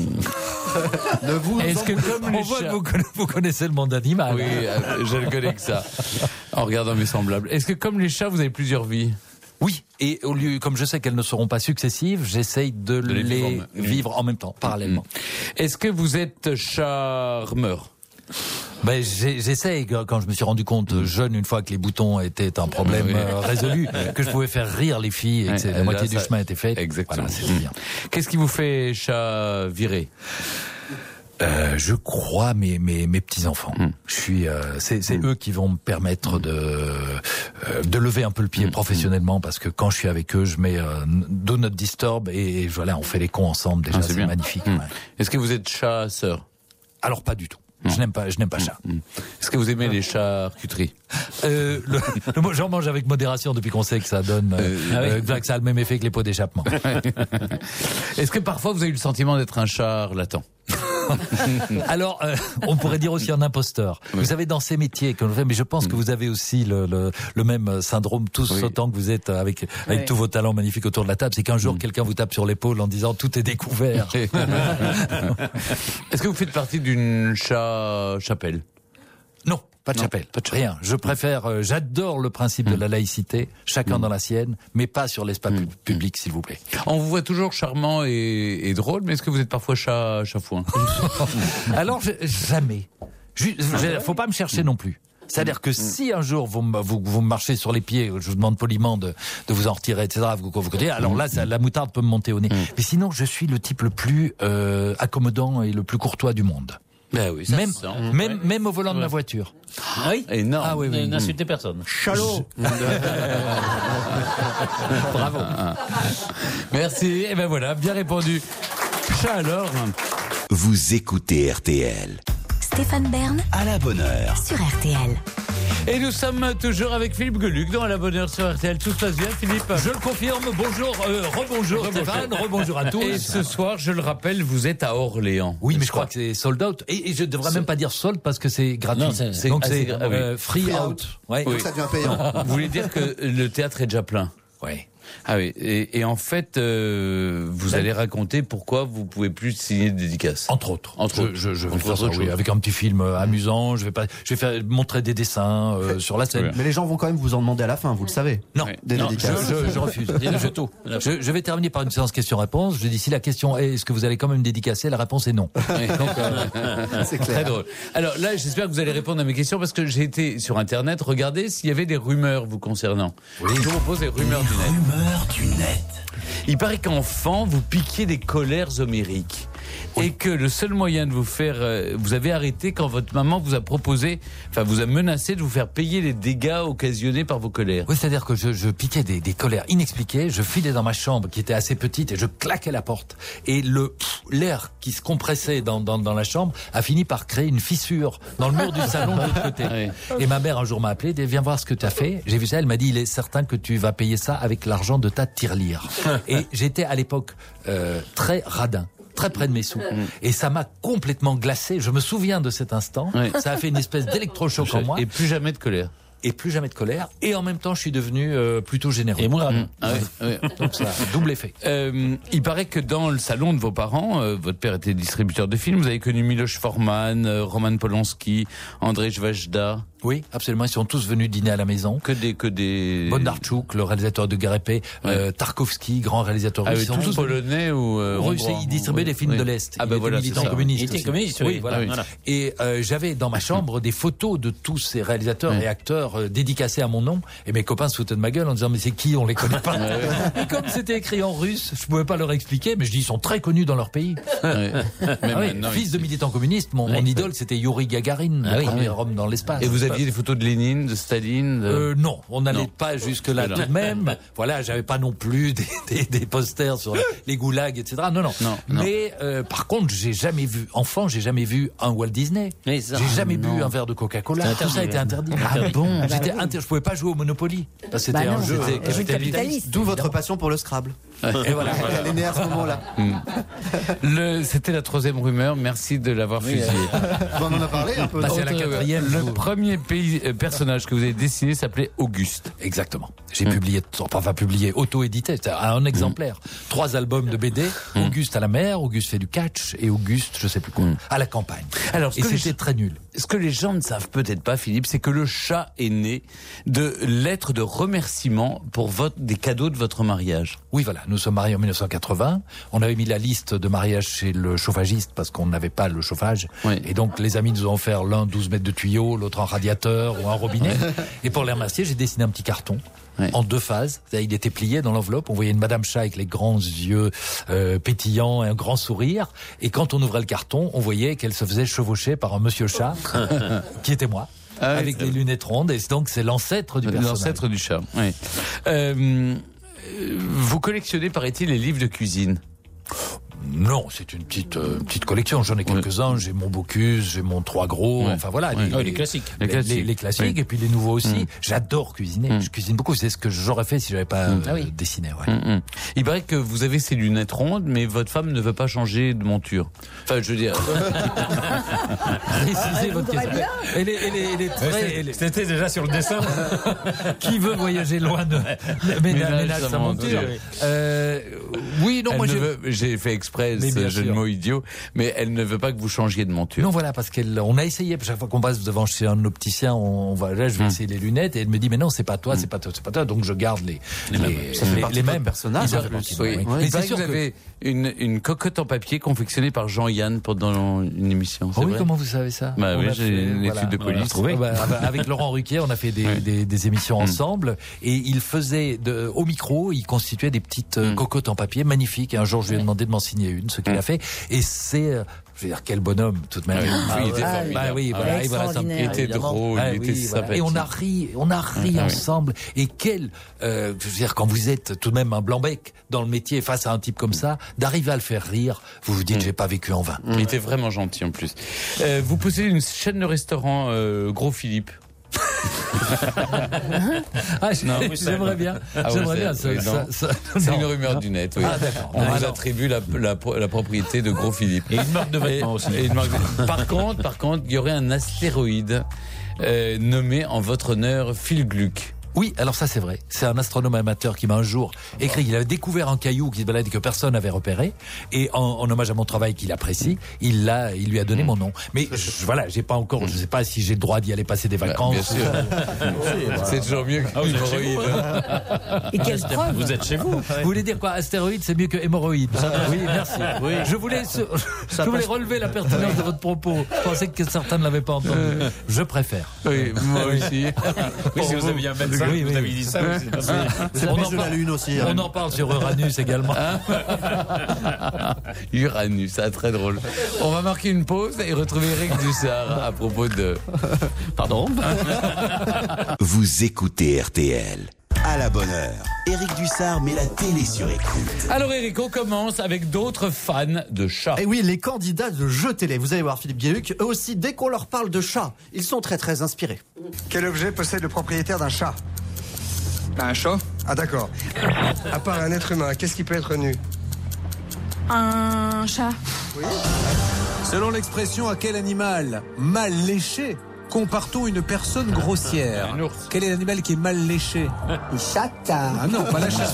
Ne vous Est-ce que comme on les voit que chats... vous connaissez, vous connaissez le monde animal. Oui, euh, je le connais que ça. En regardant mes semblables. Est-ce que comme les chats, vous avez plusieurs vies? Oui, et au lieu, comme je sais qu'elles ne seront pas successives, j'essaye de, les les, vivre en- vivre en même temps, parallèlement. Est-ce que vous êtes charmeur? Ben, j'ai- j'essaye, quand je me suis rendu compte euh, jeune, une fois que les boutons étaient un problème Oui. euh, résolu, que je pouvais faire rire les filles et que c'est- Ouais, la moitié là, du ça- chemin était fait. Exactement. Voilà, c'est bien. Qu'est-ce qui vous fait chat virer? Euh, je crois mes mes, mes petits enfants. Je suis, euh, c'est c'est eux qui vont me permettre de euh, de lever un peu le pied professionnellement parce que quand je suis avec eux, je mets euh, Do Not Disturb et, et voilà, on fait les cons ensemble. Déjà, Ah, c'est c'est bien. magnifique. Mm. Ouais. Est-ce que vous êtes chasseur? Alors pas du tout. Je n'aime pas, je n'aime pas ça. Est-ce que vous aimez les charcuteries? Euh, le, le, moi, j'en mange avec modération depuis qu'on sait que ça donne, euh, Euh, euh, que ça a le même effet que les pots d'échappement. Est-ce que parfois vous avez eu le sentiment d'être un charlatan? Alors, euh, on pourrait dire aussi un imposteur. Vous savez, dans ces métiers que l'on fait, mais je pense que vous avez aussi le, le, le même syndrome, tous Oui. autant que vous êtes avec, avec Oui. tous vos talents magnifiques autour de la table, c'est qu'un jour, quelqu'un vous tape sur l'épaule en disant tout est découvert. Est-ce que vous faites partie d'une cha... chapelle? Non, pas de Non, chapelle, pas de chapelle. rien. Je préfère, euh, j'adore le principe de la laïcité, chacun dans la sienne, mais pas sur l'espace pu- public, s'il vous plaît. On vous voit toujours charmant et, et drôle, mais est-ce que vous êtes parfois chat chafouin? Alors, je- jamais. Je, je- faut pas me chercher non plus. C'est-à-dire que si un jour vous, me- vous, vous me marchez sur les pieds, je vous demande poliment de, de vous en retirer, et cetera, vous, vous connaissez, alors là, ça, la moutarde peut me monter au nez. Mais sinon, je suis le type le plus euh, accommodant et le plus courtois du monde. Ben oui, ça Même, se sent. même, même au volant de ma voiture. Ah oui Énorme. Ah oui, oui. N'insultez personne. Chalot. Bravo. Merci. Et ben voilà, bien répondu. Chat alors. Vous écoutez R T L. Stéphane Bern À la bonne heure. sur R T L. Et nous sommes toujours avec Philippe Geluc dans À la bonne heure sur R T L. Tout se passe bien, Philippe? Je le confirme, bonjour, euh, rebonjour Stéphane, rebonjour à tous. Et ce soir, je le rappelle, vous êtes à Orléans. Oui, mais je crois que c'est sold out. Et, et je devrais même pas dire sold parce que c'est gratuit. Non, c'est- c'est- Donc ah, c'est c'est- ah oui. euh, free, Free out. out. Ouais. Donc ça devient payant. Vous voulez dire que le théâtre est déjà plein? Ouais. Ah oui, et, et en fait, euh, vous Ben- allez raconter pourquoi vous pouvez plus signer de dédicaces. Entre autres. Entre je, autres. je, je vais Entre faire ça, autres oui, choses. avec un petit film euh, amusant. Je vais pas, je vais faire montrer des dessins euh, sur la scène. Mais les gens vont quand même vous en demander à la fin, vous le savez. Non, Ouais. Des non, dédicaces. je, je, je refuse. je, tout. Je, je vais terminer par une séance question-réponse. Je dis si la question est est-ce que vous allez quand même dédicacer, la réponse est non. Donc, euh, C'est Très clair. drôle. Alors là, j'espère que vous allez répondre à mes questions parce que j'ai été sur Internet regarder s'il y avait des rumeurs vous concernant. Oui. Je vous propose des rumeurs du net. Rumeur du net. Il paraît qu'enfant, vous piquiez des colères homériques. Et que le seul moyen de vous faire... euh, vous avez arrêté quand votre maman vous a proposé, enfin vous a menacé de vous faire payer les dégâts occasionnés par vos colères. oui, c'est-à-dire que je, je piquais des, des colères inexpliquées. Je filais dans ma chambre qui était assez petite et je claquais la porte. Et le pff, l'air qui se compressait dans, dans, dans la chambre a fini par créer une fissure dans le mur du salon de l'autre côté. Oui. Et ma mère un jour m'a appelé, dit viens voir ce que tu as fait. J'ai vu ça, elle m'a dit il est certain que tu vas payer ça avec l'argent de ta tirelire. Et j'étais à l'époque euh, très radin, très près de mes sous. Et ça m'a complètement glacé. Je me souviens de cet instant. Oui. Ça a fait une espèce d'électrochoc en moi. Et plus jamais de colère. Et plus jamais de colère. Et en même temps, je suis devenu euh, plutôt généreux. Et moi, ah oui, oui. Donc ça, double effet. Euh, il paraît que dans le salon de vos parents, euh, votre père était distributeur de films, vous avez connu Miloš Forman, euh, Roman Polanski, Andrzej Wajda, Oui, absolument. Ils sont tous venus dîner à la maison. que des... Que des... Bondarchuk, le réalisateur de Guerre et Paix, euh, Tarkovsky, grand réalisateur Ah russe. oui, Ils sont tous tous polonais ou euh, russes. hongrois. Ils distribuaient Oui. des films Oui. de l'Est. Ah Il ben était voilà, militant c'est ça. communiste. Il était aussi. communiste, oui. oui. Voilà. Ah oui. Voilà. Et euh, j'avais dans ma chambre des photos de tous ces réalisateurs Oui. et acteurs euh, dédicacés à mon nom. Et mes copains se foutaient de ma gueule en disant mais c'est qui, on les connaît pas. Et comme c'était écrit en russe, je pouvais pas leur expliquer, mais je dis ils sont très connus dans leur pays. Ouais. Même Ah oui, maintenant, fils il- de militant communiste, mon, mon idole c'était Yuri Gagarin, Ah le oui. premier homme dans l'espace. Et vous aviez des photos de Lénine, de Staline de... Euh, non, on n'allait Non. pas jusque-là Jusque-là. tout de même. Voilà, j'avais pas non plus des, des, des posters sur les goulags, et cetera. Non, non. Non, non. Mais euh, par contre, j'ai jamais vu, enfant, j'ai jamais vu un Walt Disney. Oui, ça. J'ai jamais Non. bu un verre de Coca-Cola. C'est Tout ça a été interdit. interdit. Ah bon bah J'étais oui. inter- je pouvais pas jouer au Monopoly. Parce que c'était Bah un non, jeu c'était un jeu capitaliste. capitaliste. D'où votre passion pour le Scrabble. Et voilà. Elle est née à ce moment-là. Le... C'était la troisième rumeur, merci de l'avoir fusillé. Bon, on en a parlé un peu. Bah, non c'est la Autre- quatrième. Le premier pays, euh, personnage que vous avez dessiné s'appelait Auguste. Exactement. J'ai publié, enfin pas publié, auto-édité, c'est un exemplaire. Trois albums de B D. Auguste à la mer, Auguste fait du catch et Auguste, je sais plus quoi, à la campagne. Alors, ce et que c'était les- très nul. Ce que les gens ne savent peut-être pas, Philippe, c'est que le chat est né de lettres de remerciement pour votre, des cadeaux de votre mariage. Oui, voilà, nous sommes mariés en mille neuf cent quatre-vingts. On avait mis la liste de mariage chez le chauffagiste parce qu'on n'avait pas le chauffage. Oui. Et donc, les amis nous ont offert l'un douze mètres de tuyau, l'autre un radiateur ou un robinet. Et pour les remercier, j'ai dessiné un petit carton. Oui. En deux phases. Il était plié dans l'enveloppe. On voyait une Madame Chat avec les grands yeux euh, pétillants et un grand sourire. Et quand on ouvrait le carton, on voyait qu'elle se faisait chevaucher par un Monsieur Chat, qui était moi, Ah oui, avec c'est les vrai. lunettes rondes. Et donc, c'est l'ancêtre du personnage. L'ancêtre du chat. Oui. Euh, vous collectionnez, paraît-il, les livres de cuisine. Non, c'est une petite euh, petite collection. J'en ai quelques-uns. J'ai mon Bocuse, j'ai mon Trois Gros. Ouais. Enfin voilà, Ouais. Oh, les classiques. les, Les classiques. les- les classiques Oui. et puis les nouveaux aussi. Mm. J'adore cuisiner. Mm. Je cuisine beaucoup. C'est ce que j'aurais fait si j'avais pas euh, Ah oui. dessiné. Ouais. Hum, hum. Il paraît que vous avez ces lunettes rondes, mais votre femme ne veut pas changer de monture. Enfin, je veux dire... Précisez votre voudrait question. Elle est, elle est, elle est très. elle est- C'était déjà sur le dessin. Qui veut voyager loin de ménage, Ménage ménage sa sa monture. monture. Euh, oui, non, Elle moi ne j'ai. veut- j'ai fait exprès Mais ce bien jeu de sûr. mots idiot, mais elle ne veut pas que vous changiez de monture. Non, voilà, parce qu'elle, on a essayé, chaque fois qu'on passe devant chez un opticien, on, on va, là, je vais Mm. essayer les lunettes, et elle me dit, mais non, c'est pas toi, c'est pas toi, c'est pas toi, donc je garde les, les, les, Ça fait partie les de mêmes votre personnage, Ils en ont- plus. Oui. oui. Il Mais paraît c'est que sûr vous que- avez une, une cocotte en papier confectionnée par Jean-Yann pendant une émission. Oh c'est oui, vrai comment vous savez ça? Bah On oui, a j'ai fait, une étude de police. Ah bah, avec Laurent Ruquier, on a fait des, Ouais. des, des émissions Mm. ensemble, et il faisait de, au micro, il constituait des petites euh, Mm. cocottes en papier magnifiques. Et un jour, je lui ai demandé de m'en signer une, ce qu'il Mm. a fait, et c'est euh, je veux dire, quel bonhomme, tout de même. Ah, oui, il était Ah, formidable. bah oui, Ah, voilà, ouais. et voilà, ça me- Il était Évidemment. drôle, Ah il oui, était voilà. sympathique. Et on a ri, on a ri Ah oui. ensemble. Et quel, euh, je veux dire, quand vous êtes tout de même un blanc-bec dans le métier face à un type comme ça, d'arriver à le faire rire, vous vous dites, j'ai pas vécu en vain. Il était vraiment gentil en plus. Euh, vous possédez une chaîne de restaurant euh, Gros Philippe. Ah, j'ai- Non, j'aimerais bien, Ah ouais, j'aimerais c'est- bien. Ça, oui, non. ça- ça- C'est non. une rumeur du net. Oui. Ah, d'accord. On vous Alors. attribue la, la, la propriété de Gros Philippe. Et une marque de vêtements aussi. Et une marque de- Par contre, par contre, il y aurait un astéroïde euh, nommé en votre honneur Phil Gluck. Oui, alors ça c'est vrai. C'est un astronome amateur qui m'a un jour écrit qu'il avait découvert un caillou qui se baladait que personne n'avait repéré, et en, en hommage à mon travail qu'il apprécie, il l'a, il lui a donné mon nom. Mais je, voilà, j'ai pas encore, je sais pas si j'ai le droit d'y aller passer des vacances. Bien sûr. C'est toujours mieux Ah, vous qu'une êtes chez vous, hémorroïde. Et quelle preuve. Vous êtes chez vous. Vous voulez dire quoi? Astéroïde, c'est mieux que hémorroïde. Oui, merci. Je voulais, se- je voulais relever la pertinence de votre propos. Je pensais que certains ne l'avaient pas entendu. Je préfère. Oui, moi aussi. Oui, si vous aviez un médecin, Oui, vous oui. aviez dit ça. c'est pas ça. C'est la On bise en de la parle- lune aussi. hein. On en parle sur Uranus également. Uranus, c'est très drôle. On va marquer une pause et retrouver Eric Dussard à propos de... Pardon. Vous écoutez R T L. À la bonne heure, Éric Dussard met la télé sur écoute. Alors Eric, on commence avec d'autres fans de chats. Et oui, les candidats de jeux télé. Vous allez voir Philippe Gueluc, eux aussi, dès qu'on leur parle de chats, ils sont très très inspirés. Quel objet possède le propriétaire d'un chat? Un chat? Ah d'accord. À part un être humain, qu'est-ce qui peut être nu? Un chat. Selon l'expression à quel animal mal léché compare-t-on une personne grossière? Un ours. Quel est l'animal qui est mal léché? Une chatte. Ah non, pas la chatte.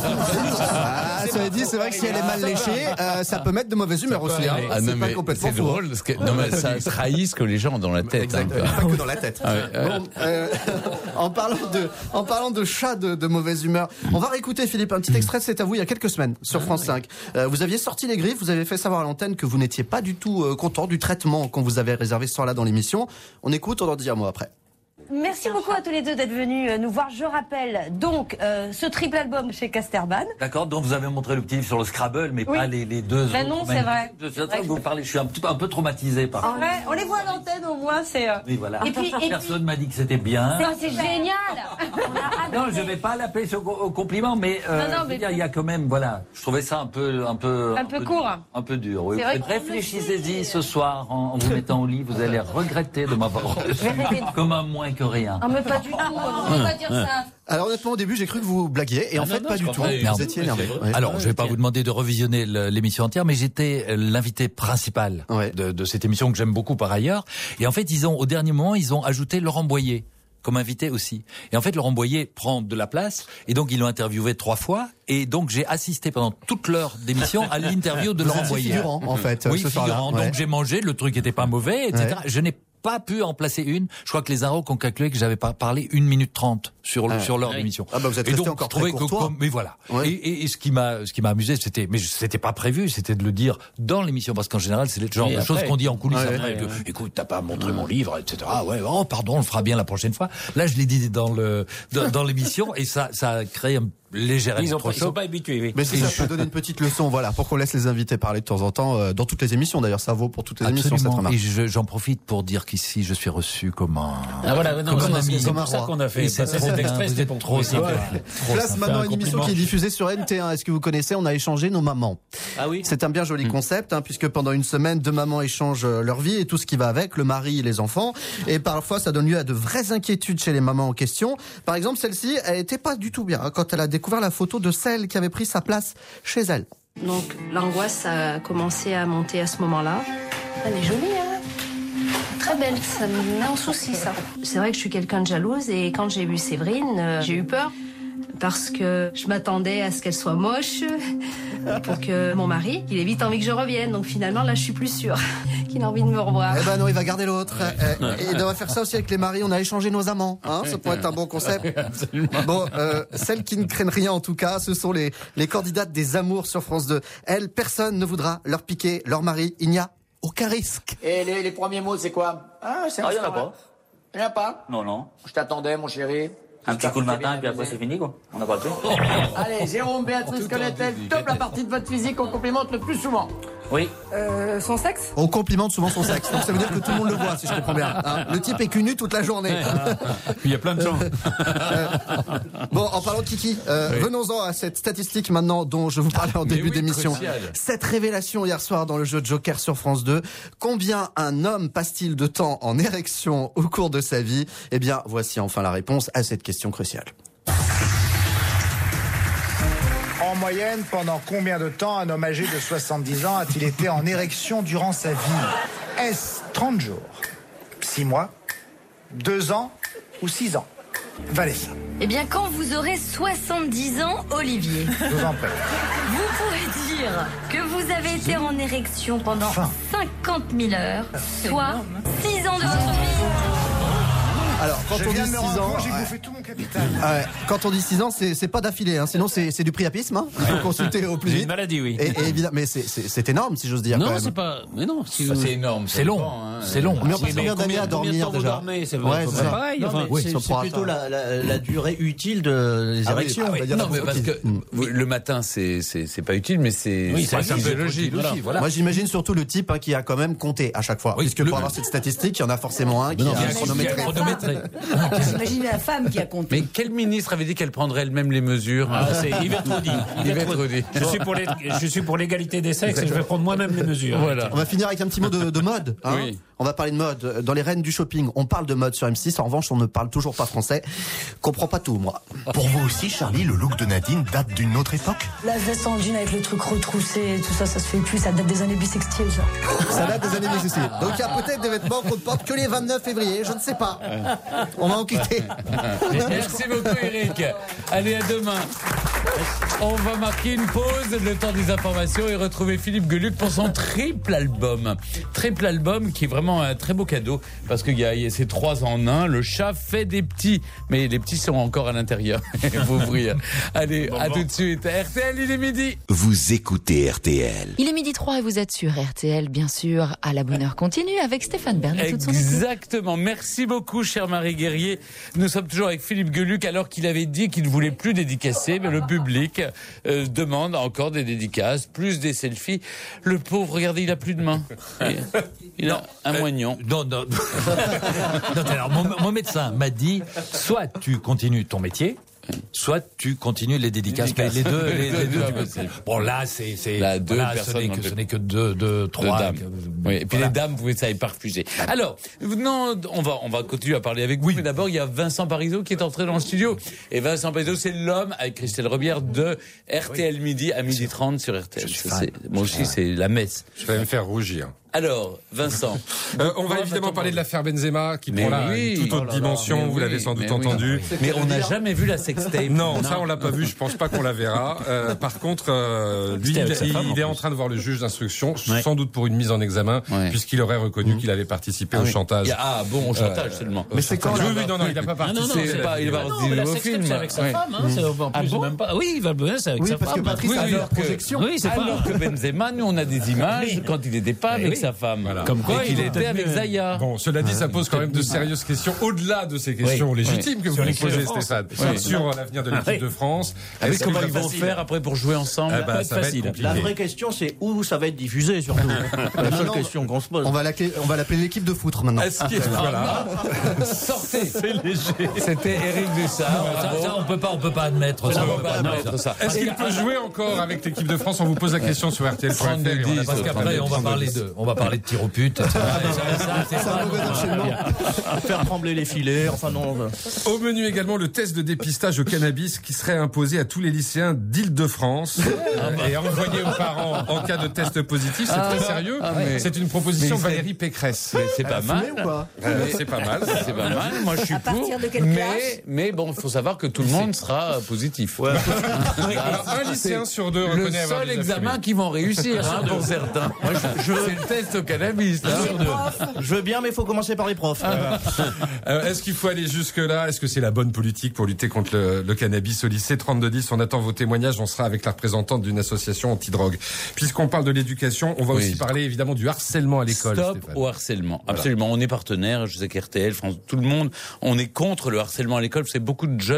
Ah, ça veut dire, c'est vrai que si elle est mal léchée, euh, ça peut mettre de mauvaise humeur aussi. Hein. Ah non, c'est pas mais complètement c'est faux. drôle, parce que, non, mais ça trahit ce que les gens ont dans la tête. Hein, Exactement, pas que dans la tête. Ah ouais, euh, Bon, euh, en parlant de, en parlant de chats de, de mauvaise humeur, on va réécouter Philippe un petit extrait. C'est à vous il y a quelques semaines sur France cinq. Euh, vous aviez sorti les griffes, vous avez fait savoir à l'antenne que vous n'étiez pas du tout euh, content du traitement qu'on vous avait réservé ce soir-là dans l'émission. On écoute, on en dit un mot après. Merci beaucoup à tous les deux d'être venus nous voir. Je rappelle donc euh, ce triple album chez Casterban. D'accord, donc vous avez montré le petit livre sur le Scrabble, mais Oui. pas les, les deux Ben autres. non, c'est vrai. Je, je, je, vous parlez, je suis un, petit peu- un peu traumatisé par En vrai, on les voit à l'antenne au moins, c'est. euh, Oui, voilà. Et puis, et puis- Personne m'a dit que c'était bien. Ah, c'est génial. On a Non, adoré. je vais pas l'appeler au, au compliment, mais, euh, Non, non, je veux mais- dire, il y a quand même, voilà, je trouvais ça un peu, un peu, Un peu court. dur, un peu dur. Oui. C'est vrai qu'on Réfléchissez-y le ce soir en, en vous mettant au lit, vous allez regretter de m'avoir reçu arrêter. comme un moins que rien. Ah, mais pas du tout. On ne peut pas dire ça. Alors honnêtement au début j'ai cru que vous blaguiez et en Ah, fait non, pas non, du je tout. comprends. Vous Non. étiez énervé. Ouais. Alors, je vais pas vous demander de revisionner le- l'émission entière, mais j'étais euh, l'invité principal Ouais. de, de cette émission que j'aime beaucoup par ailleurs. Et en fait, ils ont, au dernier moment, ils ont ajouté Laurent Boyer comme invité aussi. Et en fait, Laurent Boyer prend de la place, et donc ils l'ont interviewé trois fois, et donc j'ai assisté pendant toute l'heure d'émission à l'interview de Vous Laurent étiez Boyer. figurant, en fait, Oui, ce soir-là, figurant. ouais. Donc j'ai mangé, le truc était pas mauvais, et cetera. Ouais. Je n'ai pas pu en placer une. Je crois que les Inrocks ont calculé que j'avais pas parlé une minute trente sur le, Ah, sur l'heure oui. d'émission. Ah bah vous êtes Et resté donc, encore je trouvais très que courtois. comme- mais voilà. Ouais. Et, et, et ce qui m'a, ce qui m'a amusé, c'était, mais c'était pas prévu, c'était de le dire dans l'émission, parce qu'en général, c'est le genre Et de après. choses qu'on dit en coulisses Ouais, après. ouais, que, ouais. Écoute, t'as pas montré mon livre, et cetera. Ah ouais, oh pardon, on le fera bien la prochaine fois. Là, je l'ai dit dans le, dans, dans l'émission, et ça, ça a créé un léger Ils ont pas- ils sont électrochoc. pas habitués, oui. Mais si ça peut donner une petite leçon, voilà, pour qu'on laisse les invités parler de temps en temps, euh, dans toutes les émissions d'ailleurs, ça vaut pour toutes les émissions cette Absolument. remarque. Et je- j'en profite pour dire qu'ici, je suis reçu comme un. Ah voilà, non, Comme c'est- un ami. c'est Comme un pour ça roi. qu'on a fait Et passer c'est trop cet bien, extrait. vous c'était êtes pour trop vous. sympa. Ouais. Trop Place sympa. maintenant un à une émission compliment. qui est diffusée sur N T un. Est-ce que vous connaissez? On a échangé nos mamans. Ah oui. C'est un bien joli concept, hein, puisque pendant une semaine, deux mamans échangent euh, leur vie et tout ce qui va avec, le mari et les enfants. Et parfois, ça donne lieu à de vraies inquiétudes chez les mamans en question. Par exemple, celle-ci, elle était pas du tout bien hein, quand elle a découvert la photo de celle qui avait pris sa place chez elle. Donc l'angoisse a commencé à monter à ce moment-là. Elle est jolie, hein. Très belle, ça me met en souci, ça. C'est vrai que je suis quelqu'un de jalouse et quand j'ai vu Séverine, euh, j'ai eu peur parce que je m'attendais à ce qu'elle soit moche pour que mon mari, il ait vite envie que je revienne. Donc finalement, là, je suis plus sûre qu'il a envie de me revoir. Eh ben non, il va garder l'autre. Euh, Et il va faire ça aussi avec les maris. On a échangé nos amants. Hein, ça pourrait être un bon concept. Bon, euh, celles qui ne craignent rien en tout cas, ce sont les, les candidates des amours sur France deux. Elles, personne ne voudra leur piquer leur mari. Il n'y a aucun risque. Et les, les premiers mots, c'est quoi? Ah, c'est Ah, y en a pas. Il n'y en a pas? Non, non. Je t'attendais, mon chéri. Un petit coup le matin, et puis après c'est fini, quoi. On n'a pas le temps. Allez, Jérôme, Béatrice, connaît-elle? Top la partie de votre physique qu'on complimente le plus souvent. Oui. Euh, son sexe? On complimente souvent son sexe. Donc ça veut dire que tout le monde le voit, si je comprends bien. Hein, le type est cul nu toute la journée. Il y a plein de gens. Euh, bon, en parlant de Kiki, euh, oui. venons-en à cette statistique maintenant dont je vous parlais en début oui, d'émission. Crucial. Cette révélation hier soir dans le jeu Joker sur France deux. Combien un homme passe-t-il de temps en érection au cours de sa vie? Eh bien, voici enfin la réponse à cette question cruciale. En moyenne, pendant combien de temps un homme âgé de soixante-dix ans a-t-il été en érection durant sa vie? Est-ce trente jours, six mois, deux ans ou six ans? Vanessa. Eh bien, quand vous aurez soixante-dix ans, Olivier, je vous en prie. Vous pourrez dire que vous avez été en érection pendant enfin. cinquante mille heures, soit six ans de votre vie. Alors, quand je on dit six ans, j'ai ouais. bouffé tout mon capital. Ouais, quand on dit six ans, c'est, c'est pas d'affilée, hein, sinon c'est, c'est du priapisme. Hein. Il faut consulter au plus vite. Une maladie, oui. Et, et évidemment, mais c'est, c'est, c'est énorme, si j'ose dire. Non, quand même. c'est pas. Mais non, c'est, ça, c'est énorme. C'est long. Hein, c'est long. Mais on passe combien d'années à dormir déjà? Dormez, c'est ouais, c'est pareil. Non, enfin, oui, c'est, c'est plutôt la, la, la durée utile de les érections. Ah oui, ah oui, non, mais parce que mmh. le matin, c'est, c'est, c'est pas utile, mais c'est, oui, c'est, c'est physiologique. Voilà. Voilà. Moi, j'imagine surtout le type hein, qui a quand même compté à chaque fois. Oui, puisque pour avoir cette statistique, il y en a forcément un qui a chronométré. J'imagine la femme qui a compté. Mais quel ministre avait dit qu'elle prendrait elle-même les mesures? Ah, c'est Yvette Roudy. Yvette Roudy. Je suis pour les, je suis pour l'égalité des sexes et je vais prendre moi-même les mesures. Voilà. On va finir avec un petit mot de, de mode. Hein. Oui. On va parler de mode. Dans les reines du shopping, on parle de mode sur M six. En revanche, on ne parle toujours pas français. Comprends pas tout, moi. Pour vous aussi, Charlie, le look de Nadine date d'une autre époque? La veste en jean avec le truc retroussé, tout ça, ça se fait plus. Ça date des années bissextiles, ça. Ça date des années bissextiles. Donc il y a peut-être des vêtements qu'on ne porte que les vingt-neuf février. Je ne sais pas. On va en quitter. Merci beaucoup, Eric. Allez, à demain. On va marquer une pause, le temps des informations, et retrouver Philippe Gueluc pour son triple album. Triple album qui est vraiment un très beau cadeau, parce qu'il y a, il y a ces trois en un. Le chat fait des petits, mais les petits sont encore à l'intérieur. Il faut ouvrir. Allez, bon, à bon. Tout de suite. R T L, il est midi. Vous écoutez R T L. Il est midi trois et vous êtes sur R T L, bien sûr. À la bonne heure continue avec Stéphane Bern et toute son équipe. Exactement. Merci beaucoup, cher Marie Guerrier. Nous sommes toujours avec Philippe Gueluc, alors qu'il avait dit qu'il ne voulait plus dédicacer, mais le public euh, demande encore des dédicaces, plus des selfies. Le pauvre, regardez, il a plus de main. Il a non, un euh, moignon. Non, non. non alors, mon, mon médecin m'a dit, soit tu continues ton métier, soit tu continues les dédicaces. Les, les deux, les, les deux. deux bon là, c'est, c'est là, deux voilà, personnes. Ce n'est que, ce n'est que deux, deux, trois. Deux dames. Que, oui, et puis voilà. Les dames, vous ne savez pas refuser. Alors, non, on va, on va continuer à parler avec vous. Oui. Mais d'abord, il y a Vincent Parisot qui est entré dans le studio. Et Vincent Parisot, c'est l'homme avec Christelle Rebière de R T L oui. Midi à midi trente sur R T L. C'est, moi aussi, c'est la messe. Je vais me faire rougir. Alors, Vincent. euh, on va évidemment parler de l'affaire Benzema, qui mais prend là oui. une toute autre oh là dimension, là, vous oui, l'avez sans doute oui, entendu. Oui. Mais on n'a jamais vu la sextape. Non, non, ça on l'a pas vu, je pense pas qu'on la verra. Euh, par contre, euh, lui, il, il, il est en train de voir le juge d'instruction, ouais. sans doute pour une mise en examen, ouais. puisqu'il aurait reconnu mmh. qu'il avait participé ah, au oui. chantage. Ah bon, au chantage euh, seulement. Mais c'est quand? Oui, oui, non, non, il n'a pas participé. Il va participé au film. C'est avec sa femme, hein. En plus, même pas. Oui, il va le c'est avec sa femme. Parce que Patrice a leur projection. Alors que Benzema, nous on a des images quand il n'était pas avec sa femme. Quoi, il était avec Zaya. Bon, cela dit, ça pose quand même de sérieuses questions, au-delà de ces questions oui, légitimes oui. que vous nous posez, Stéphane, oui. sur l'avenir de l'équipe oui. de France. Avec comment ils vont faire après pour jouer ensemble? Ah bah, ça va être La vraie question, c'est où ça va être diffusé, surtout. La seule question qu'on se pose. On va l'appeler, on va l'appeler l'équipe de foutre maintenant. Est-ce qu'il voilà. Sortez. C'est léger. C'était Eric Dussard. Ça, ça, on peut pas, on peut pas admettre ça. On peut pas admettre ça. Est-ce qu'il peut jouer encore avec l'équipe de France? On vous pose la question sur R T L point F R. Parce qu'après, on va parler de, on va parler de tir au pute. C'est un mauvais enchaînement. Faire trembler les filets, enfin non. Au menu également le test de dépistage au cannabis qui serait imposé à tous les lycéens d'Île-de-France et envoyé aux parents en cas de test positif. C'est ah, très sérieux. Ah, ouais. C'est une proposition de Valérie Pécresse. Mais c'est pas mal. Ou pas euh, c'est pas mal. C'est pas mal. Moi je suis pour. Mais, mais bon, il faut savoir que tout le monde sera positif. Ouais. Alors, un lycéen sur deux reconnaît avoir le seul examen qu'ils vont réussir hein, pour certains. Moi, je, je, c'est le test au cannabis. Hein. Je veux bien, mais il faut commencer par les profs. Voilà. euh, est-ce qu'il faut aller jusque-là? Est-ce que c'est la bonne politique pour lutter contre le, le cannabis au lycée? Trente-deux dix, on attend vos témoignages. On sera avec la représentante d'une association anti-drogue. Puisqu'on parle de l'éducation, on va oui. aussi parler évidemment du harcèlement à l'école. Stop Stéphane. au harcèlement. Voilà. Absolument. On est partenaire. Je sais qu'R T L, France, tout le monde, on est contre le harcèlement à l'école. C'est beaucoup de jeunes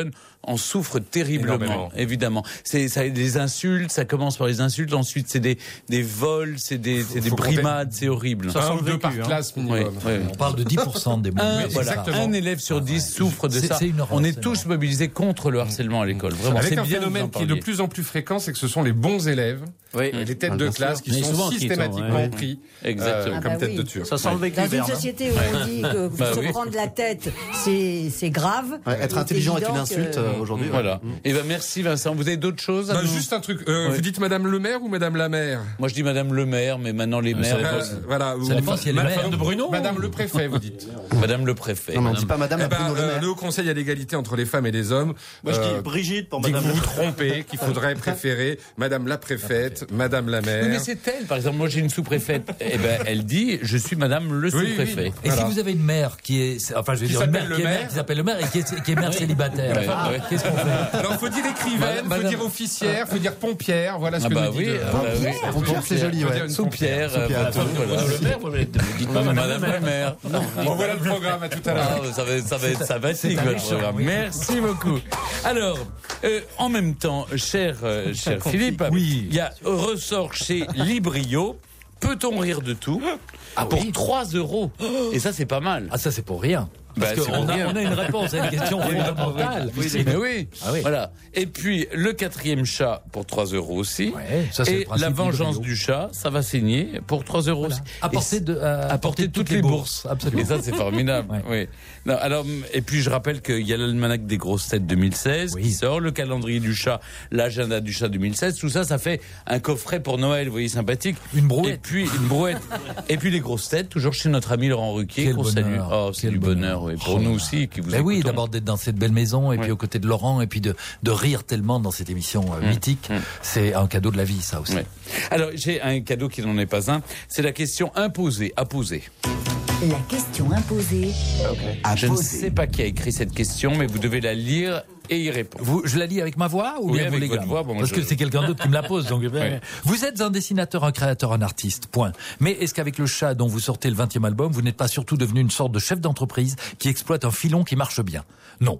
en souffrent terriblement, Énormément. évidemment. C'est ça, les insultes, ça commence par les insultes, ensuite c'est des des vols, c'est des c'est des faut brimades, c'est horrible. Ça un ou deux par classe minimum. Oui, oui. On parle de dix pour cent des mots. Un, Oui, voilà, exactement. un élève sur dix souffre de C'est- ça. c'est une horreur, On est c'est tous mobilisés contre le harcèlement à l'école. Vraiment, Avec c'est un bien que vous en phénomène qui est de parliez. plus en plus fréquent, c'est que ce sont les bons élèves, Oui. les têtes Ah, de bien classe sûr. qui Mais sont souvent qui sont, systématiquement ouais. pris Exactement. euh, Ah comme bah tête oui. de turc. Ça sent le vécu, Dans une Berne. société où on dit que Bah se oui. prendre la tête, c'est c'est grave. Ouais, être il est intelligent est une évident insulte que- euh, aujourd'hui. ouais. Voilà. Et ben merci Vincent. Vous avez d'autres choses à Bah, nous- juste un truc, euh, Oui. vous dites Madame le maire ou Madame la maire Moi je dis Madame le maire, mais maintenant les maires. Euh, euh, Voilà. Ça ou- dépend si elle est Madame- maire. de Bruno. Madame le préfet, vous dites. Madame le préfet. Non, mais on dit pas Madame Eh la ben, Bruno Le euh, Maire. le Haut Conseil à l'égalité entre les femmes et les hommes Moi, je euh, dis Brigitte pour dit que Madame. vous vous trompez, qu'il faudrait préférer Madame la préfète, Madame la Oui, mais maire. c'est elle. Par exemple, moi j'ai une sous-préfète. Eh ben, elle dit, je suis Madame le Oui, sous-préfet. oui. Et Voilà. si vous avez une mère qui est, enfin je veux Qui dire une s'appelle mère le qui est maire. mère, qui s'appelle le maire et qui est, qui est mère célibataire, Ouais, Ah, ouais. qu'est-ce qu'on fait? Alors faut dire écrivaine, Madame- faut Madame- dire officière, faut dire pompière, voilà ce Ah que bah nous oui, dit le- ah bah oui. On trouve que c'est joli, Faut ouais. dire une Sous-Pierre, Sous-Pierre. euh, Bateau, voilà. Le maire, vous ne dites pas Madame, Madame la maire. Non. Bon, voilà le programme, à tout à l'heure. Ah, ça va, ça va être sympathique, c'est votre alléchant, programme. oui. Merci beaucoup. Alors, euh, en même temps, cher, euh, cher Philippe, Oui. il y a ressort chez Librio. Peut-on rire de tout Ah pour oui. trois euros. Et ça, c'est pas mal. Ah ça c'est pour rien. Parce Bah, c'est qu'on pour a, rien. on a une réponse à une question fondamentale. Mais oui. Ah oui. Voilà. Et puis, le quatrième chat pour trois euros aussi. Ouais, ça, c'est le Et principe la vengeance Librio. du chat, ça va saigner pour trois euros aussi. Apporter Et de- euh, apporter toutes les bourses. absolument. Et ça, c'est formidable. Ouais. Oui. Non, alors, et puis, je rappelle qu'il y a l'almanach des grosses têtes deux mille seize qui sort, le calendrier du chat, l'agenda du chat deux mille seize. Tout ça, ça fait un coffret pour Noël, vous voyez, sympathique. Une brouette. Et puis, une brouette. Et puis, les grosses têtes, toujours chez notre ami Laurent Ruquier, Quel qu'on salue. bonheur. Oh, c'est Quel du bonheur, oui. Pour Oh nous là. aussi, qui vous Ben oui, écoutons. d'abord d'être dans cette belle maison et puis Ouais. aux côtés de Laurent et puis de, de rire tellement dans cette émission euh, Mmh. mythique, Mmh. c'est un cadeau de la vie ça aussi. Ouais. Alors, j'ai un cadeau qui n'en est pas un. C'est la question imposée, à poser. La question imposée. À Je ne poser. sais pas qui a écrit cette question, mais vous devez la lire et y répondre. Vous, je la lis avec ma voix ou Oui, bien vous avec les votre gars voix, bon, Parce je- que c'est quelqu'un d'autre qui me la pose. Donc, Ouais. Vous êtes un dessinateur, un créateur, un artiste. Point. Mais est-ce qu'avec le chat dont vous sortez le vingtième album, vous n'êtes pas surtout devenu une sorte de chef d'entreprise qui exploite un filon qui marche bien? Non.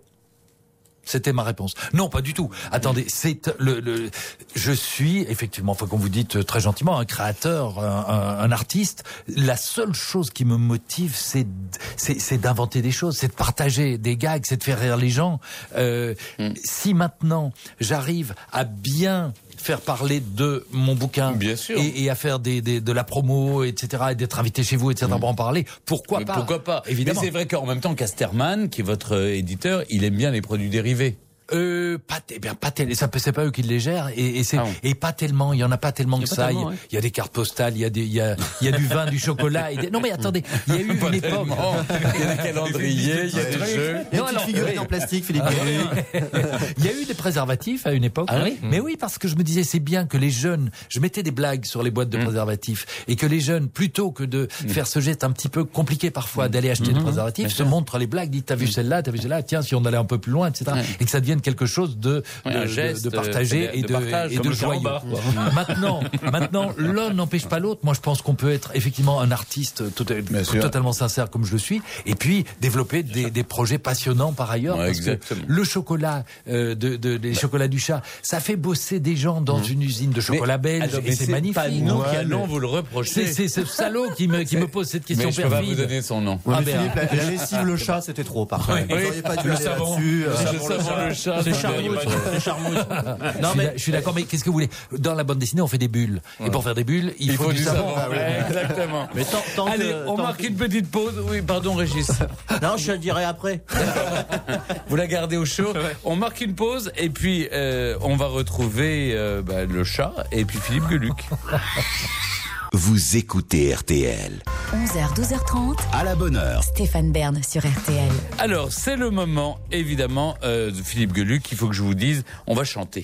C'était ma réponse. Non, pas du tout. Attendez, c'est le, le je suis effectivement, enfin, comme vous dites très gentiment, un créateur, un, un, un artiste. La seule chose qui me motive, c'est c'est, c'est d'inventer des choses, c'est de partager des gags, c'est de faire rire les gens. Euh, Mm. Si maintenant j'arrive à bien faire parler de mon bouquin Bien sûr. Et, et à faire des, des, de la promo, et cetera, et d'être invité chez vous, et cetera, pour en parler, pourquoi Mais pas pourquoi pas? Évidemment. Mais c'est vrai qu'en même temps, Casterman, qui est votre euh, éditeur, il aime bien les produits dérivés. Euh, pas, eh bien, pas tel, ça, c'est pas eux qui les gèrent, et, et c'est, Ah bon. et pas tellement, il y en a pas tellement Il y que a pas ça. Il y, tellement, a- ouais. il y a des cartes postales, il y a des, il y a, il y a du vin, du chocolat. et des- Non mais attendez, il y a eu Pas une époque. tellement. Il y a des calendriers, il y a des jeux. Des Non, petites alors, figurines oui. en plastique, Philippe. Il y a eu des préservatifs à une époque. Ah oui Mais oui, parce que je me disais, c'est bien que les jeunes, je mettais des blagues sur les boîtes de préservatifs, et que les jeunes, plutôt que de faire ce geste un petit peu compliqué parfois d'aller acheter des préservatifs, se montrent les blagues, disent, t'as vu celle-là, t'as vu celle-là, tiens, si on allait un peu plus loin, et cetera. Ouais. Et que ça devienne quelque chose de, Ouais, de, un de- geste, de partager euh, et de de, partage, et comme de le joyeux. caramba, quoi. Maintenant, maintenant, l'un n'empêche pas l'autre. Moi, je pense qu'on peut être effectivement un artiste tota- Bien sûr. totalement sincère comme je le suis, et puis développer des, des projets passionnants par ailleurs. Ouais, parce que exactement. le chocolat, euh, de, de, les chocolats du chat, ça fait bosser des gens dans une usine de chocolat Mais- belge, alors, et mais c'est magnifique. pas nous Ouais, qui allons mais- vous le reprocher. C'est, c'est ce salaud qui me, qui me pose cette question Mais je peux pas perfide. vous donner son nom. Ouais, Ah, mais ben, Philippe, la, la lessive, le chat, c'était trop, par contre. Vous Oui. n'auriez pas dû Le aller savon. là-dessus. Le euh, savon. Le savon, le chat, C'est c'est charmouille. C'est charmouille. Non, mais je suis d'accord, mais qu'est-ce que vous voulez? Dans la bande dessinée, on fait des bulles. Et pour faire des bulles, il, Il faut du savon. Ah, Ouais, exactement. Mais tant, tant Allez, que- on tant marque que- une petite pause. Oui, pardon, Régis. Non, je te le dirai après. Vous la gardez au chaud. On marque une pause et puis euh, on va retrouver euh, bah, le chat et puis Philippe Gueluc. Vous écoutez R T L. onze heures douze heures trente. À la bonne heure. Stéphane Bern sur R T L. Alors, c'est le moment, évidemment, euh, de Philippe Gueluc. Il faut que je vous dise, on va chanter.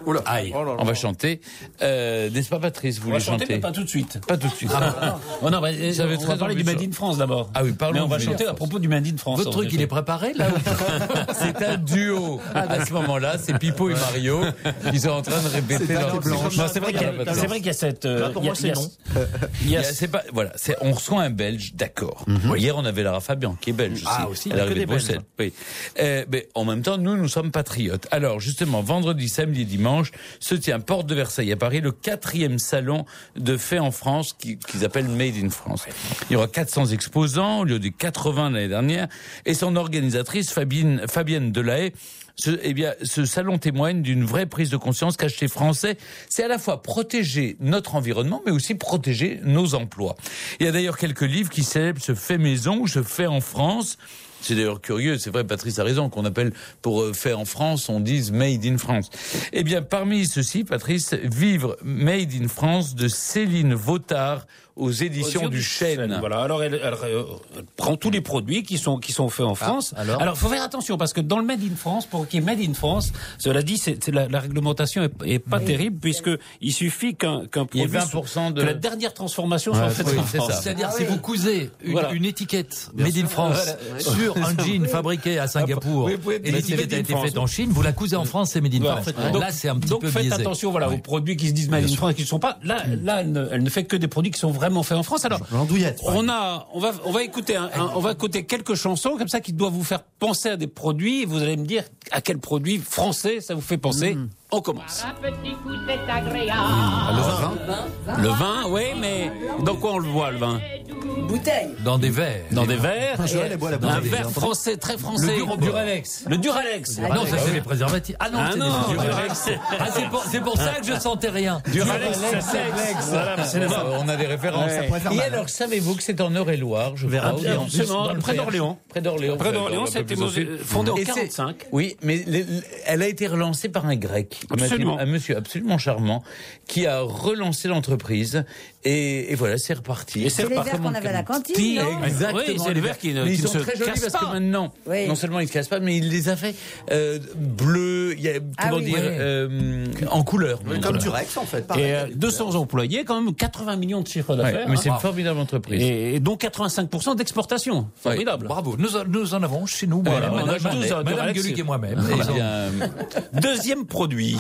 Oula. Aïe. On va chanter. Euh, n'est-ce pas, Patrice, vous On va voulez chanter, chanter mais pas tout de suite. Pas tout de suite. Ah, oh non, bah, J'avais on très va parler envie du de Made in France d'abord. Ah oui, parlons Mais on va du chanter Made in à propos du Made in France. Votre truc, il est préparé, là? C'est un duo. À ce moment-là, c'est Pipo et Mario qui sont en train de répéter leur blanche. Non, c'est vrai qu'il y a, c'est vrai qu'il y a cette. Euh, pour il y a- moi, c'est il y a- non. Il y a- c'est pas, voilà, c'est, on reçoit un Belge, d'accord. Hier, on avait Lara Fabian, qui est belge Ah, aussi. aussi, Elle il y a arrive que de des Belges. Bruxelles. Oui. Euh, mais en même temps, nous, nous sommes patriotes. Alors, justement, vendredi, samedi et dimanche, se tient porte de Versailles à Paris, le quatrième salon de fait en France, qui, qu'ils appellent Made in France. Il y aura quatre cents exposants, au lieu des quatre-vingts l'année dernière, et son organisatrice, Fabienne, Fabienne Delahaye. Ce, eh bien, ce salon témoigne d'une vraie prise de conscience qu'acheter français, c'est à la fois protéger notre environnement, mais aussi protéger nos emplois. Il y a d'ailleurs quelques livres qui célèbrent ce fait maison ou ce fait en France. C'est d'ailleurs curieux, c'est vrai, Patrice a raison, qu'on appelle pour euh, fait en France, on dise Made in France. Eh bien, parmi ceux-ci, Patrice, Vivre Made in France de Céline Vautard aux éditions du Chêne. Voilà. Alors, elle, elle, euh, elle prend tous les produits qui sont qui sont faits en France. Ah, alors, alors, faut faire attention parce que dans le Made in France, pour qu'il y ait Made in France, cela dit, c'est, c'est la, la réglementation est, est pas oui. terrible puisque il suffit qu'un qu'un Il y ait produit, vingt pour cent de que la dernière transformation soit Ouais, faite oui, en c'est France. ça. C'est-à-dire, Ah si oui. vous cousez une, Voilà. une étiquette Made in France Voilà. sur un jean fabriqué à Singapour, Oui, vous pouvez et mettre l'étiquette Made a in été France. faite en Chine, vous la cousez en France, c'est Made in Voilà. France. Donc- Là, c'est un petit Donc peu faites biaisé. attention, voilà, Oui. aux produits qui se disent Made in France et qui ne sont pas. Là, là, elle ne, elle ne fait que des produits qui sont vraiment faits en France. Alors, L'andouillette. on a, on va, on va écouter, un, un- on va écouter quelques chansons comme ça qui doivent vous faire penser à des produits. Et vous allez me dire à quel produit français ça vous fait penser. On commence. Un petit coup c'est agréable. Le vin. Le vin, oui, mais dans quoi on le voit le vin? Bouteille. Dans des verres. Dans des verres. Ah, Joël, elle boit la Un bouteille. verre français, très français. Le Dur- Duralex. Le Duralex. Ah non, ça c'est les préservatifs. Ah non, Ah c'est non, des Duralex. Ah, c'est pour, c'est pour ça que je sentais rien. Duralex, Duralex. Voilà, c'est Bon, on a des références. Ouais. Ça pourrait faire Et mal, alors, savez-vous que c'est en Eure-et-Loire, je crois, ou en- Absolument, dans le près Perche. d'Orléans. Près d'Orléans. Près d'Orléans, Un peu ça a été plus au sud. fondé en Et c'est- quarante-cinq. Oui, mais les- elle a été relancée par un grec. Absolument. Un monsieur absolument charmant qui a relancé l'entreprise et, et voilà, c'est reparti. Et c'est C'est les reparti verres comme qu'on avait à la cantine, Qui- non Exactement. Oui, c'est les verres qui ne- Mais qui ils ne sont se très jolis cassent parce pas. que maintenant, Oui. non seulement ils se cassent pas, mais il les a fait euh, bleus, il y a, Ah comment oui. dire, Oui. euh, en couleur. Comme du Rex, en fait. pareil. Et euh, deux cents employés, quand même quatre-vingts millions de chiffres Ouais, d'affaires. mais hein. c'est une formidable entreprise. Et, et dont quatre-vingt-cinq pour cent d'exportation. Formidable. Bravo. Nous, nous en avons chez nous. Voilà, Madame, on a Madame, douze heures de Madame Duralex. Gueluc et moi-même. Eh bien, Deuxième produit.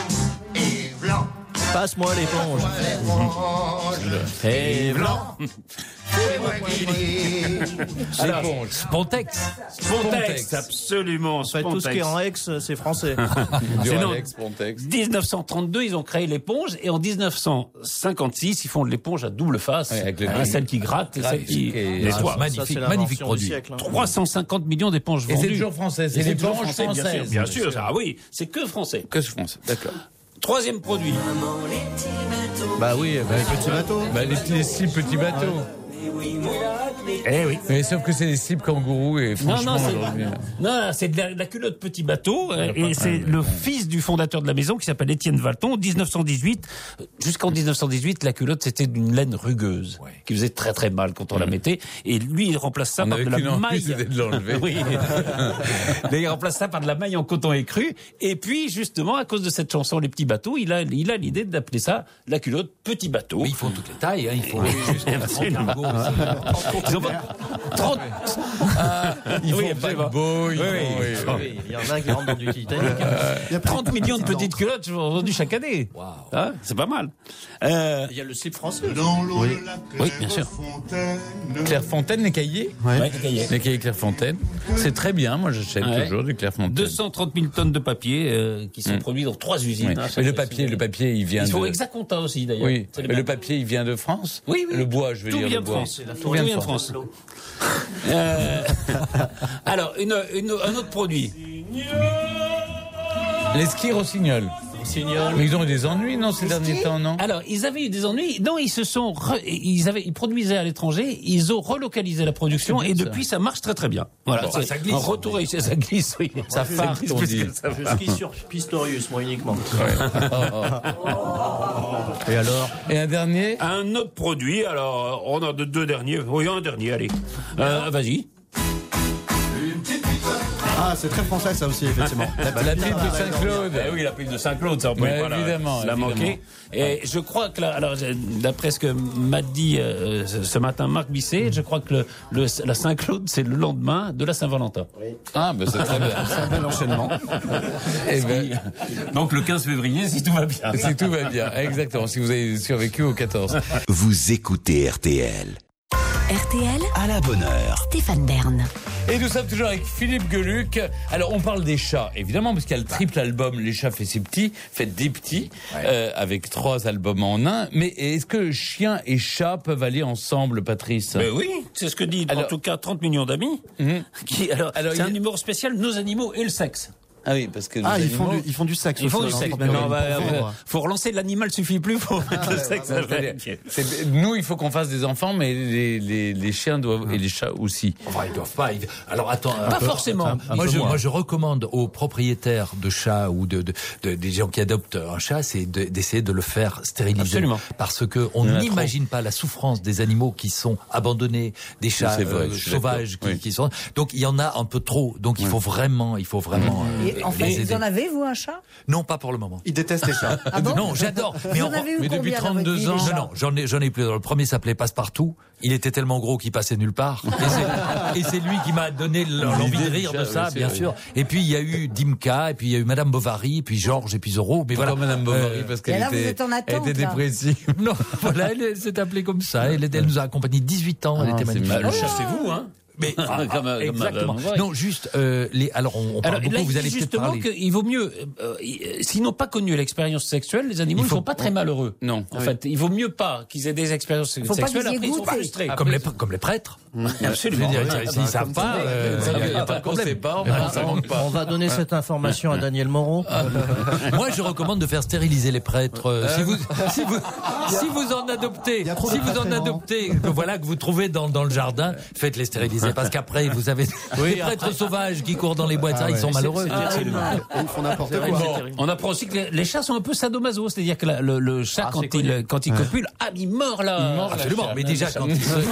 Passe-moi l'éponge. Et blanc. Alors, l'éponge. Spontex. Spontex, absolument. En fait, tout ce qui est en ex, c'est français. C'est non. Duralex, Pontex. dix-neuf cent trente-deux, ils ont créé l'éponge, et en dix-neuf cent cinquante-six, ils font de l'éponge à double face, Ouais, avec le- hein, celle qui gratte et Gratte celle qui et- nettoie. Ah, magnifique, Ça, c'est magnifique l'invention du produit. siècle, hein. trois cent cinquante millions d'éponges Et vendues. c'est toujours français, c'est Et l'éponge toujours français, bien sûr, française. bien sûr. Ah oui, c'est que français. Que ce français, d'accord. Troisième produit. Bah oui, bah, les petits bateaux. Bah, les, les slips petits bateaux. Eh oui. Mais sauf que c'est des slips kangourous et Non, franchement, non, c'est, aujourd'hui, non, c'est de la, de la culotte petit bateau, euh, et c'est le fils du fondateur de la maison qui s'appelle Étienne Valton, dix-neuf cent dix-huit. Jusqu'en dix-neuf cent dix-huit, la culotte c'était d'une laine rugueuse, qui faisait très très mal quand on la mettait, et lui il remplace ça On par avait de la qu'une envie, maille. c'était de l'enlever. Oui. Mais il remplace ça par de la maille en coton écru, et puis justement à cause de cette chanson Les petits bateaux, il a il a l'idée d'appeler ça la culotte petit bateau. Mais ils font toutes les tailles, hein. Ils font jusqu'à Absolument. trente cargos. Ils ont pas- trente Ils font Oui, pas de absolument. beau, ils Oui, font- oui. oui, Oui, il y en a un qui rentre dans du Titanic. Il y a plus trente millions de petites culottes vendues chaque année. Hein, c'est pas mal. Euh, Il y a le slip français. oui. oui, bien sûr. Clairefontaine, les cahiers Ouais, les cahiers. Les cahiers Clairefontaine. C'est très bien, moi j'achète Ouais. toujours du Clairefontaine. deux cent trente mille tonnes de papier euh, qui sont Mm. produits dans trois usines. Oui. hein, ça, Mais le c'est- papier, le papier, il vient Ils font de... Exaconta aussi d'ailleurs. Oui, C'est les mais le mêmes. papier, il vient de France. Oui, oui. Le bois, je veux Tout dire. vient le de bois. France. Tout vient de France. Euh, alors, une, une, un autre produit. Les skis Rossignols. Mais ils ont eu des ennuis, non, ces derniers temps, non? Alors, ils avaient eu des ennuis. Non, ils se sont, re- ils avaient, ils produisaient à l'étranger. Ils ont relocalisé la production C'est et bien, depuis, ça. ça marche très très bien. Voilà, Bon, c'est ça glisse. un retour ici, ça glisse, oui. Ça farte, glisse on plus dit. que ça Je farte. skie sur Pistorius, moi uniquement. Et alors? Et un dernier? Un autre produit. Alors, on a de deux derniers. Oui, un dernier. Allez, euh, vas-y. Ah, c'est très français ça aussi, effectivement. La, bah, la pub de Saint-Claude. Eh oui, la pub de Saint-Claude, ça on pouvait pas évidemment, la, la manquer. Et je crois que, là, alors, d'après ce que m'a dit euh, ce matin Marc Bisset, je crois que le, le, la Saint-Claude, c'est le lendemain de la Saint-Valentin. Oui. Ah, ben c'est très bien. C'est un bel enchaînement. Et ben, donc le quinze février, si tout va bien. Si tout va bien, exactement. Si vous avez survécu au quatorze. Vous écoutez R T L. R T L, à la bonne heure. Stéphane Bern. Et nous sommes toujours avec Philippe Geluck. Alors, on parle des chats, évidemment, parce qu'il y a le triple album Les chats fait ses petits, fait des petits, ouais. euh, avec trois albums en un. Mais est-ce que chien et chat peuvent aller ensemble, Patrice? Ben oui, c'est ce que dit, alors, en tout cas, trente millions d'amis. Mm-hmm. Qui, alors, alors, c'est un numéro spécial, nos animaux et le sexe. Ah oui, parce que ah, animaux... ils font du, ils font du sexe. Ils font du sexe. Mais non, bah, bah, faut relancer l'animal, suffit plus pour mettre le sexe. C'est, nous, il faut qu'on fasse des enfants, mais les, les, les chiens doivent et les chats aussi. Enfin, ils doivent pas. Ils... Alors attends. Pas peu, forcément. Un, un moi, je, moi, je recommande aux propriétaires de chats ou de, de, de des gens qui adoptent un chat, c'est de, d'essayer de le faire stériliser. Absolument. Parce que on n'imagine pas la souffrance des animaux qui sont abandonnés, des chats vrai, euh, sauvages qui, oui. qui sont. Donc il y en a un peu trop. Donc il faut vraiment, il faut vraiment. Mmh. Et en fait, vous en avez vous un chat? Non, pas pour le moment. Il déteste les chats. Ah bon? Non, j'adore. Mais, en, mais depuis trente-deux ans. Non, non, j'en ai, j'en ai plus. Le premier s'appelait Passepartout. Il était tellement gros qu'il passait nulle part. Et c'est, et c'est lui qui m'a donné l'envie de rire de ça, bien sûr. Et puis il y a eu Dimka, et puis il y a eu Madame Bovary, puis Georges, et puis Zorro. Mais voilà, Madame Bovary, parce qu'elle là, était, vous êtes en attente, elle était dépressive. Non, voilà, elle, elle s'est appelée comme ça. Elle, elle nous a accompagné dix-huit ans. Elle ah, était magnifique. Le chat, c'est vous, hein? Mais ah, comme, exactement. Comme, comme, non, juste euh, les. Alors, on, on parle alors, beaucoup. Là, vous allez justement peut-être parler. qu'il vaut mieux, euh, s'ils n'ont pas connu l'expérience sexuelle, les animaux ne sont pas très malheureux. Non. En oui. fait, il vaut mieux pas qu'ils aient des expériences faut sexuelles. Après, ils sont frustrés. Comme les comme les prêtres. Absolument. Je veux dire, s'ils savent pas, il n'y a pas de problème. On va donner cette information à Daniel Moreau. Moi, je recommande de faire stériliser les prêtres. Si vous si vous si vous en adoptez, si vous en adoptez, que voilà que vous trouvez dans dans le jardin, faites-les stériliser parce qu'après vous avez oui, des prêtres sauvages qui courent dans les boîtes, ah, ça, ouais. ils sont malheureux. C'est, c'est, c'est ils font n'importe quoi. Bon, on apprend aussi que les, les chats sont un peu sadomaso, c'est-à-dire que la, le, le chat, ah, quand, il, quand il copule, ah, il mord là. Il mord absolument, mais déjà quand il se...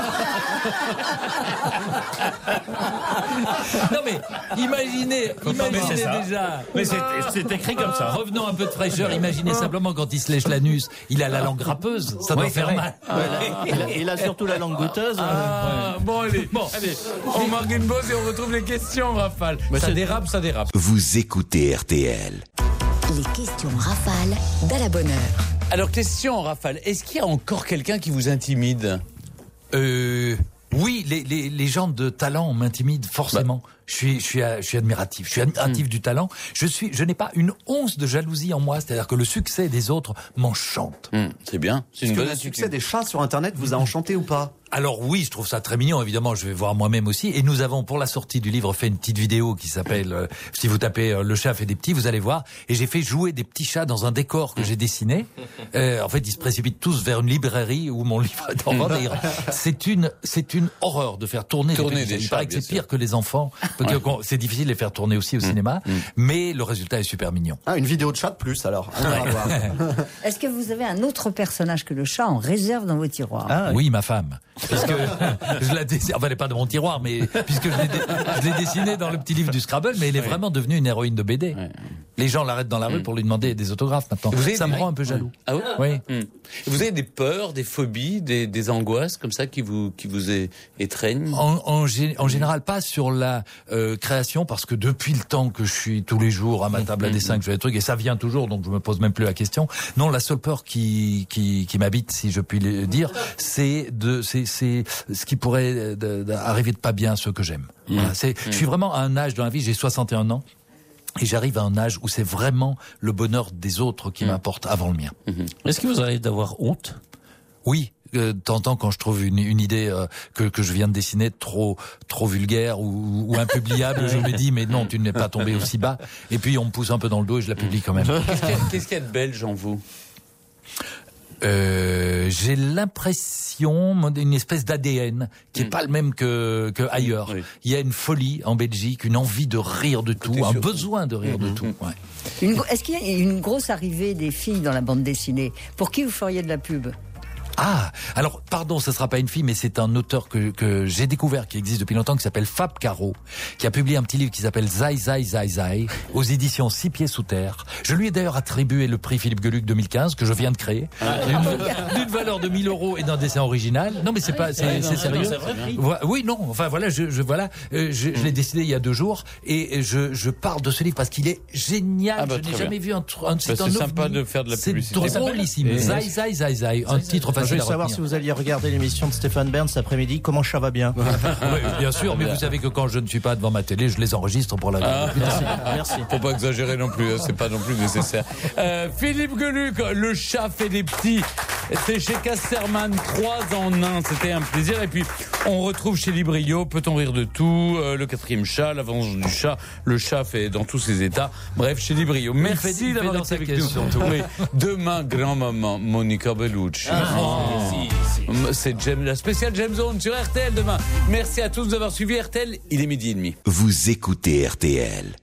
Non mais, imaginez, imaginez mais déjà. Mais c'est, c'est écrit comme ça. Revenons un peu de fraîcheur, imaginez simplement quand il se lèche l'anus, il a la langue râpeuse, ça doit oui, faire mal. Ah, il, a, il a surtout la langue goûteuse. Ah, ouais. Bon, allez, bon, allez. On marque une pause et on retrouve les questions, Rafale. Mais ça dérape, ça dérape. Vous écoutez R T L. Les questions Rafale d'à la bonne heure. Alors, question Rafale, est-ce qu'il y a encore quelqu'un qui vous intimide? Euh... Oui, les, les, les gens de talent m'intimident forcément. Bah. Je suis, je suis, je suis admiratif. Je suis admiratif mmh. du talent. Je suis, je n'ai pas une once de jalousie en moi. C'est-à-dire que le succès des autres m'enchante. Mmh, c'est bien. C'est une bonne le succès des chats sur Internet vous a enchanté ou pas? Alors oui, je trouve ça très mignon, évidemment, je vais voir moi-même aussi. Et nous avons, pour la sortie du livre, fait une petite vidéo qui s'appelle, euh, si vous tapez euh, Le chat fait des petits, vous allez voir. Et j'ai fait jouer des petits chats dans un décor que j'ai dessiné. Euh, en fait, ils se précipitent tous vers une librairie où mon livre est en vente. C'est une, c'est une horreur de faire tourner, tourner des petits des chats. Il paraît que c'est sûr. pire que les enfants. Parce que c'est difficile de les faire tourner aussi au mmh. cinéma. Mmh. Mais le résultat est super mignon. Ah, une vidéo de chat de plus, alors. On va voir. Est-ce que vous avez un autre personnage que le chat en réserve dans vos tiroirs? Ah, oui, ma femme. Parce que je la dessine, enfin elle n'est pas de mon tiroir, mais puisque je l'ai, dé... je l'ai dessinée dans le petit livre du Scrabble, mais elle est vraiment devenue une héroïne de B D. Ouais. Les gens l'arrêtent dans la rue mmh. pour lui demander des autographes maintenant. Ça me rend un peu jaloux. Ah ouais? Oui. Mmh. Vous avez des peurs, des phobies, des, des angoisses comme ça qui vous qui vous é... étreignent? En, en, gé... en général, pas sur la euh, création, parce que depuis le temps que je suis tous les jours à ma table à dessin, que je fais des trucs, et ça vient toujours, donc je me pose même plus la question. Non, la seule peur qui qui, qui m'habite, si je puis le dire, c'est de c'est c'est ce qui pourrait de, de, arriver de pas bien à ceux que j'aime. Mmh. Voilà, c'est, mmh. Je suis vraiment à un âge dans la vie, j'ai soixante et un ans. Et j'arrive à un âge où c'est vraiment le bonheur des autres qui mmh. m'importe avant le mien. Mmh. Est-ce qu'il vous arrive d'avoir honte? Oui. Euh, t'entends quand je trouve une, une idée euh, que, que je viens de dessiner trop trop vulgaire ou, ou impubliable, je me dis mais non, tu n'es pas tombé aussi bas. Et puis on me pousse un peu dans le dos et je la publie quand même. Qu'est-ce qu'il y a, qu'est-ce qu'il y a de belge en vous? Euh, j'ai l'impression d'une espèce d'A D N qui est mmh. pas le même que, que ailleurs. Oui. Il y a une folie en Belgique, une envie de rire de tout, un besoin de rire mmh. de tout. Ouais. Une, est-ce qu'il y a une grosse arrivée des filles dans la bande dessinée? Pour qui vous feriez de la pub? Ah, alors pardon, ce sera pas une fille, mais c'est un auteur que, que j'ai découvert, qui existe depuis longtemps, qui s'appelle Fab Caro, qui a publié un petit livre qui s'appelle Zai Zai Zai Zai, aux éditions Six Pieds Sous Terre. Je lui ai d'ailleurs attribué le prix Philippe Geluck deux mille quinze, que je viens de créer, d'une, d'une valeur de mille euros et d'un dessin original. Non, mais c'est pas, c'est, ouais, non, c'est sérieux. non, c'est vrai prix. Oui, non, enfin voilà, je, je voilà, euh, je, je l'ai décidé il y a deux jours, et je, je parle de ce livre parce qu'il est génial. Ah bah, je n'ai très jamais bien. vu un, un, Bah, c'est un sympa ovni. de faire de la publicité. C'est drôlissime. Zai Zai Zai Zai, un titre Je facile voulais à savoir si retenir. vous alliez regarder l'émission de Stéphane Bern cet après-midi. Comment ça va bien? Oui, bien sûr, mais vous savez que quand je ne suis pas devant ma télé, je les enregistre pour la Ah, Merci. Merci. Faut pas exagérer non plus, hein, c'est pas non plus nécessaire. Euh, Philippe Geluck, le chat fait des petits. C'est chez Casterman, trois en un. C'était un plaisir. Et puis, on retrouve chez Librio, Peut-on rire de tout, euh, le quatrième chat, la vengeance du chat. Le chat fait dans tous ses états. Bref, chez Librio. Merci fait- il fait d'avoir dans été sa avec caisse, nous. surtout. Oui. Demain, grand-maman, Monica Bellucci. Ah, Oh. si, si, si. C'est James, la spéciale James Zone sur R T L demain. Merci à tous d'avoir suivi R T L. Il est midi et demi. Vous écoutez R T L.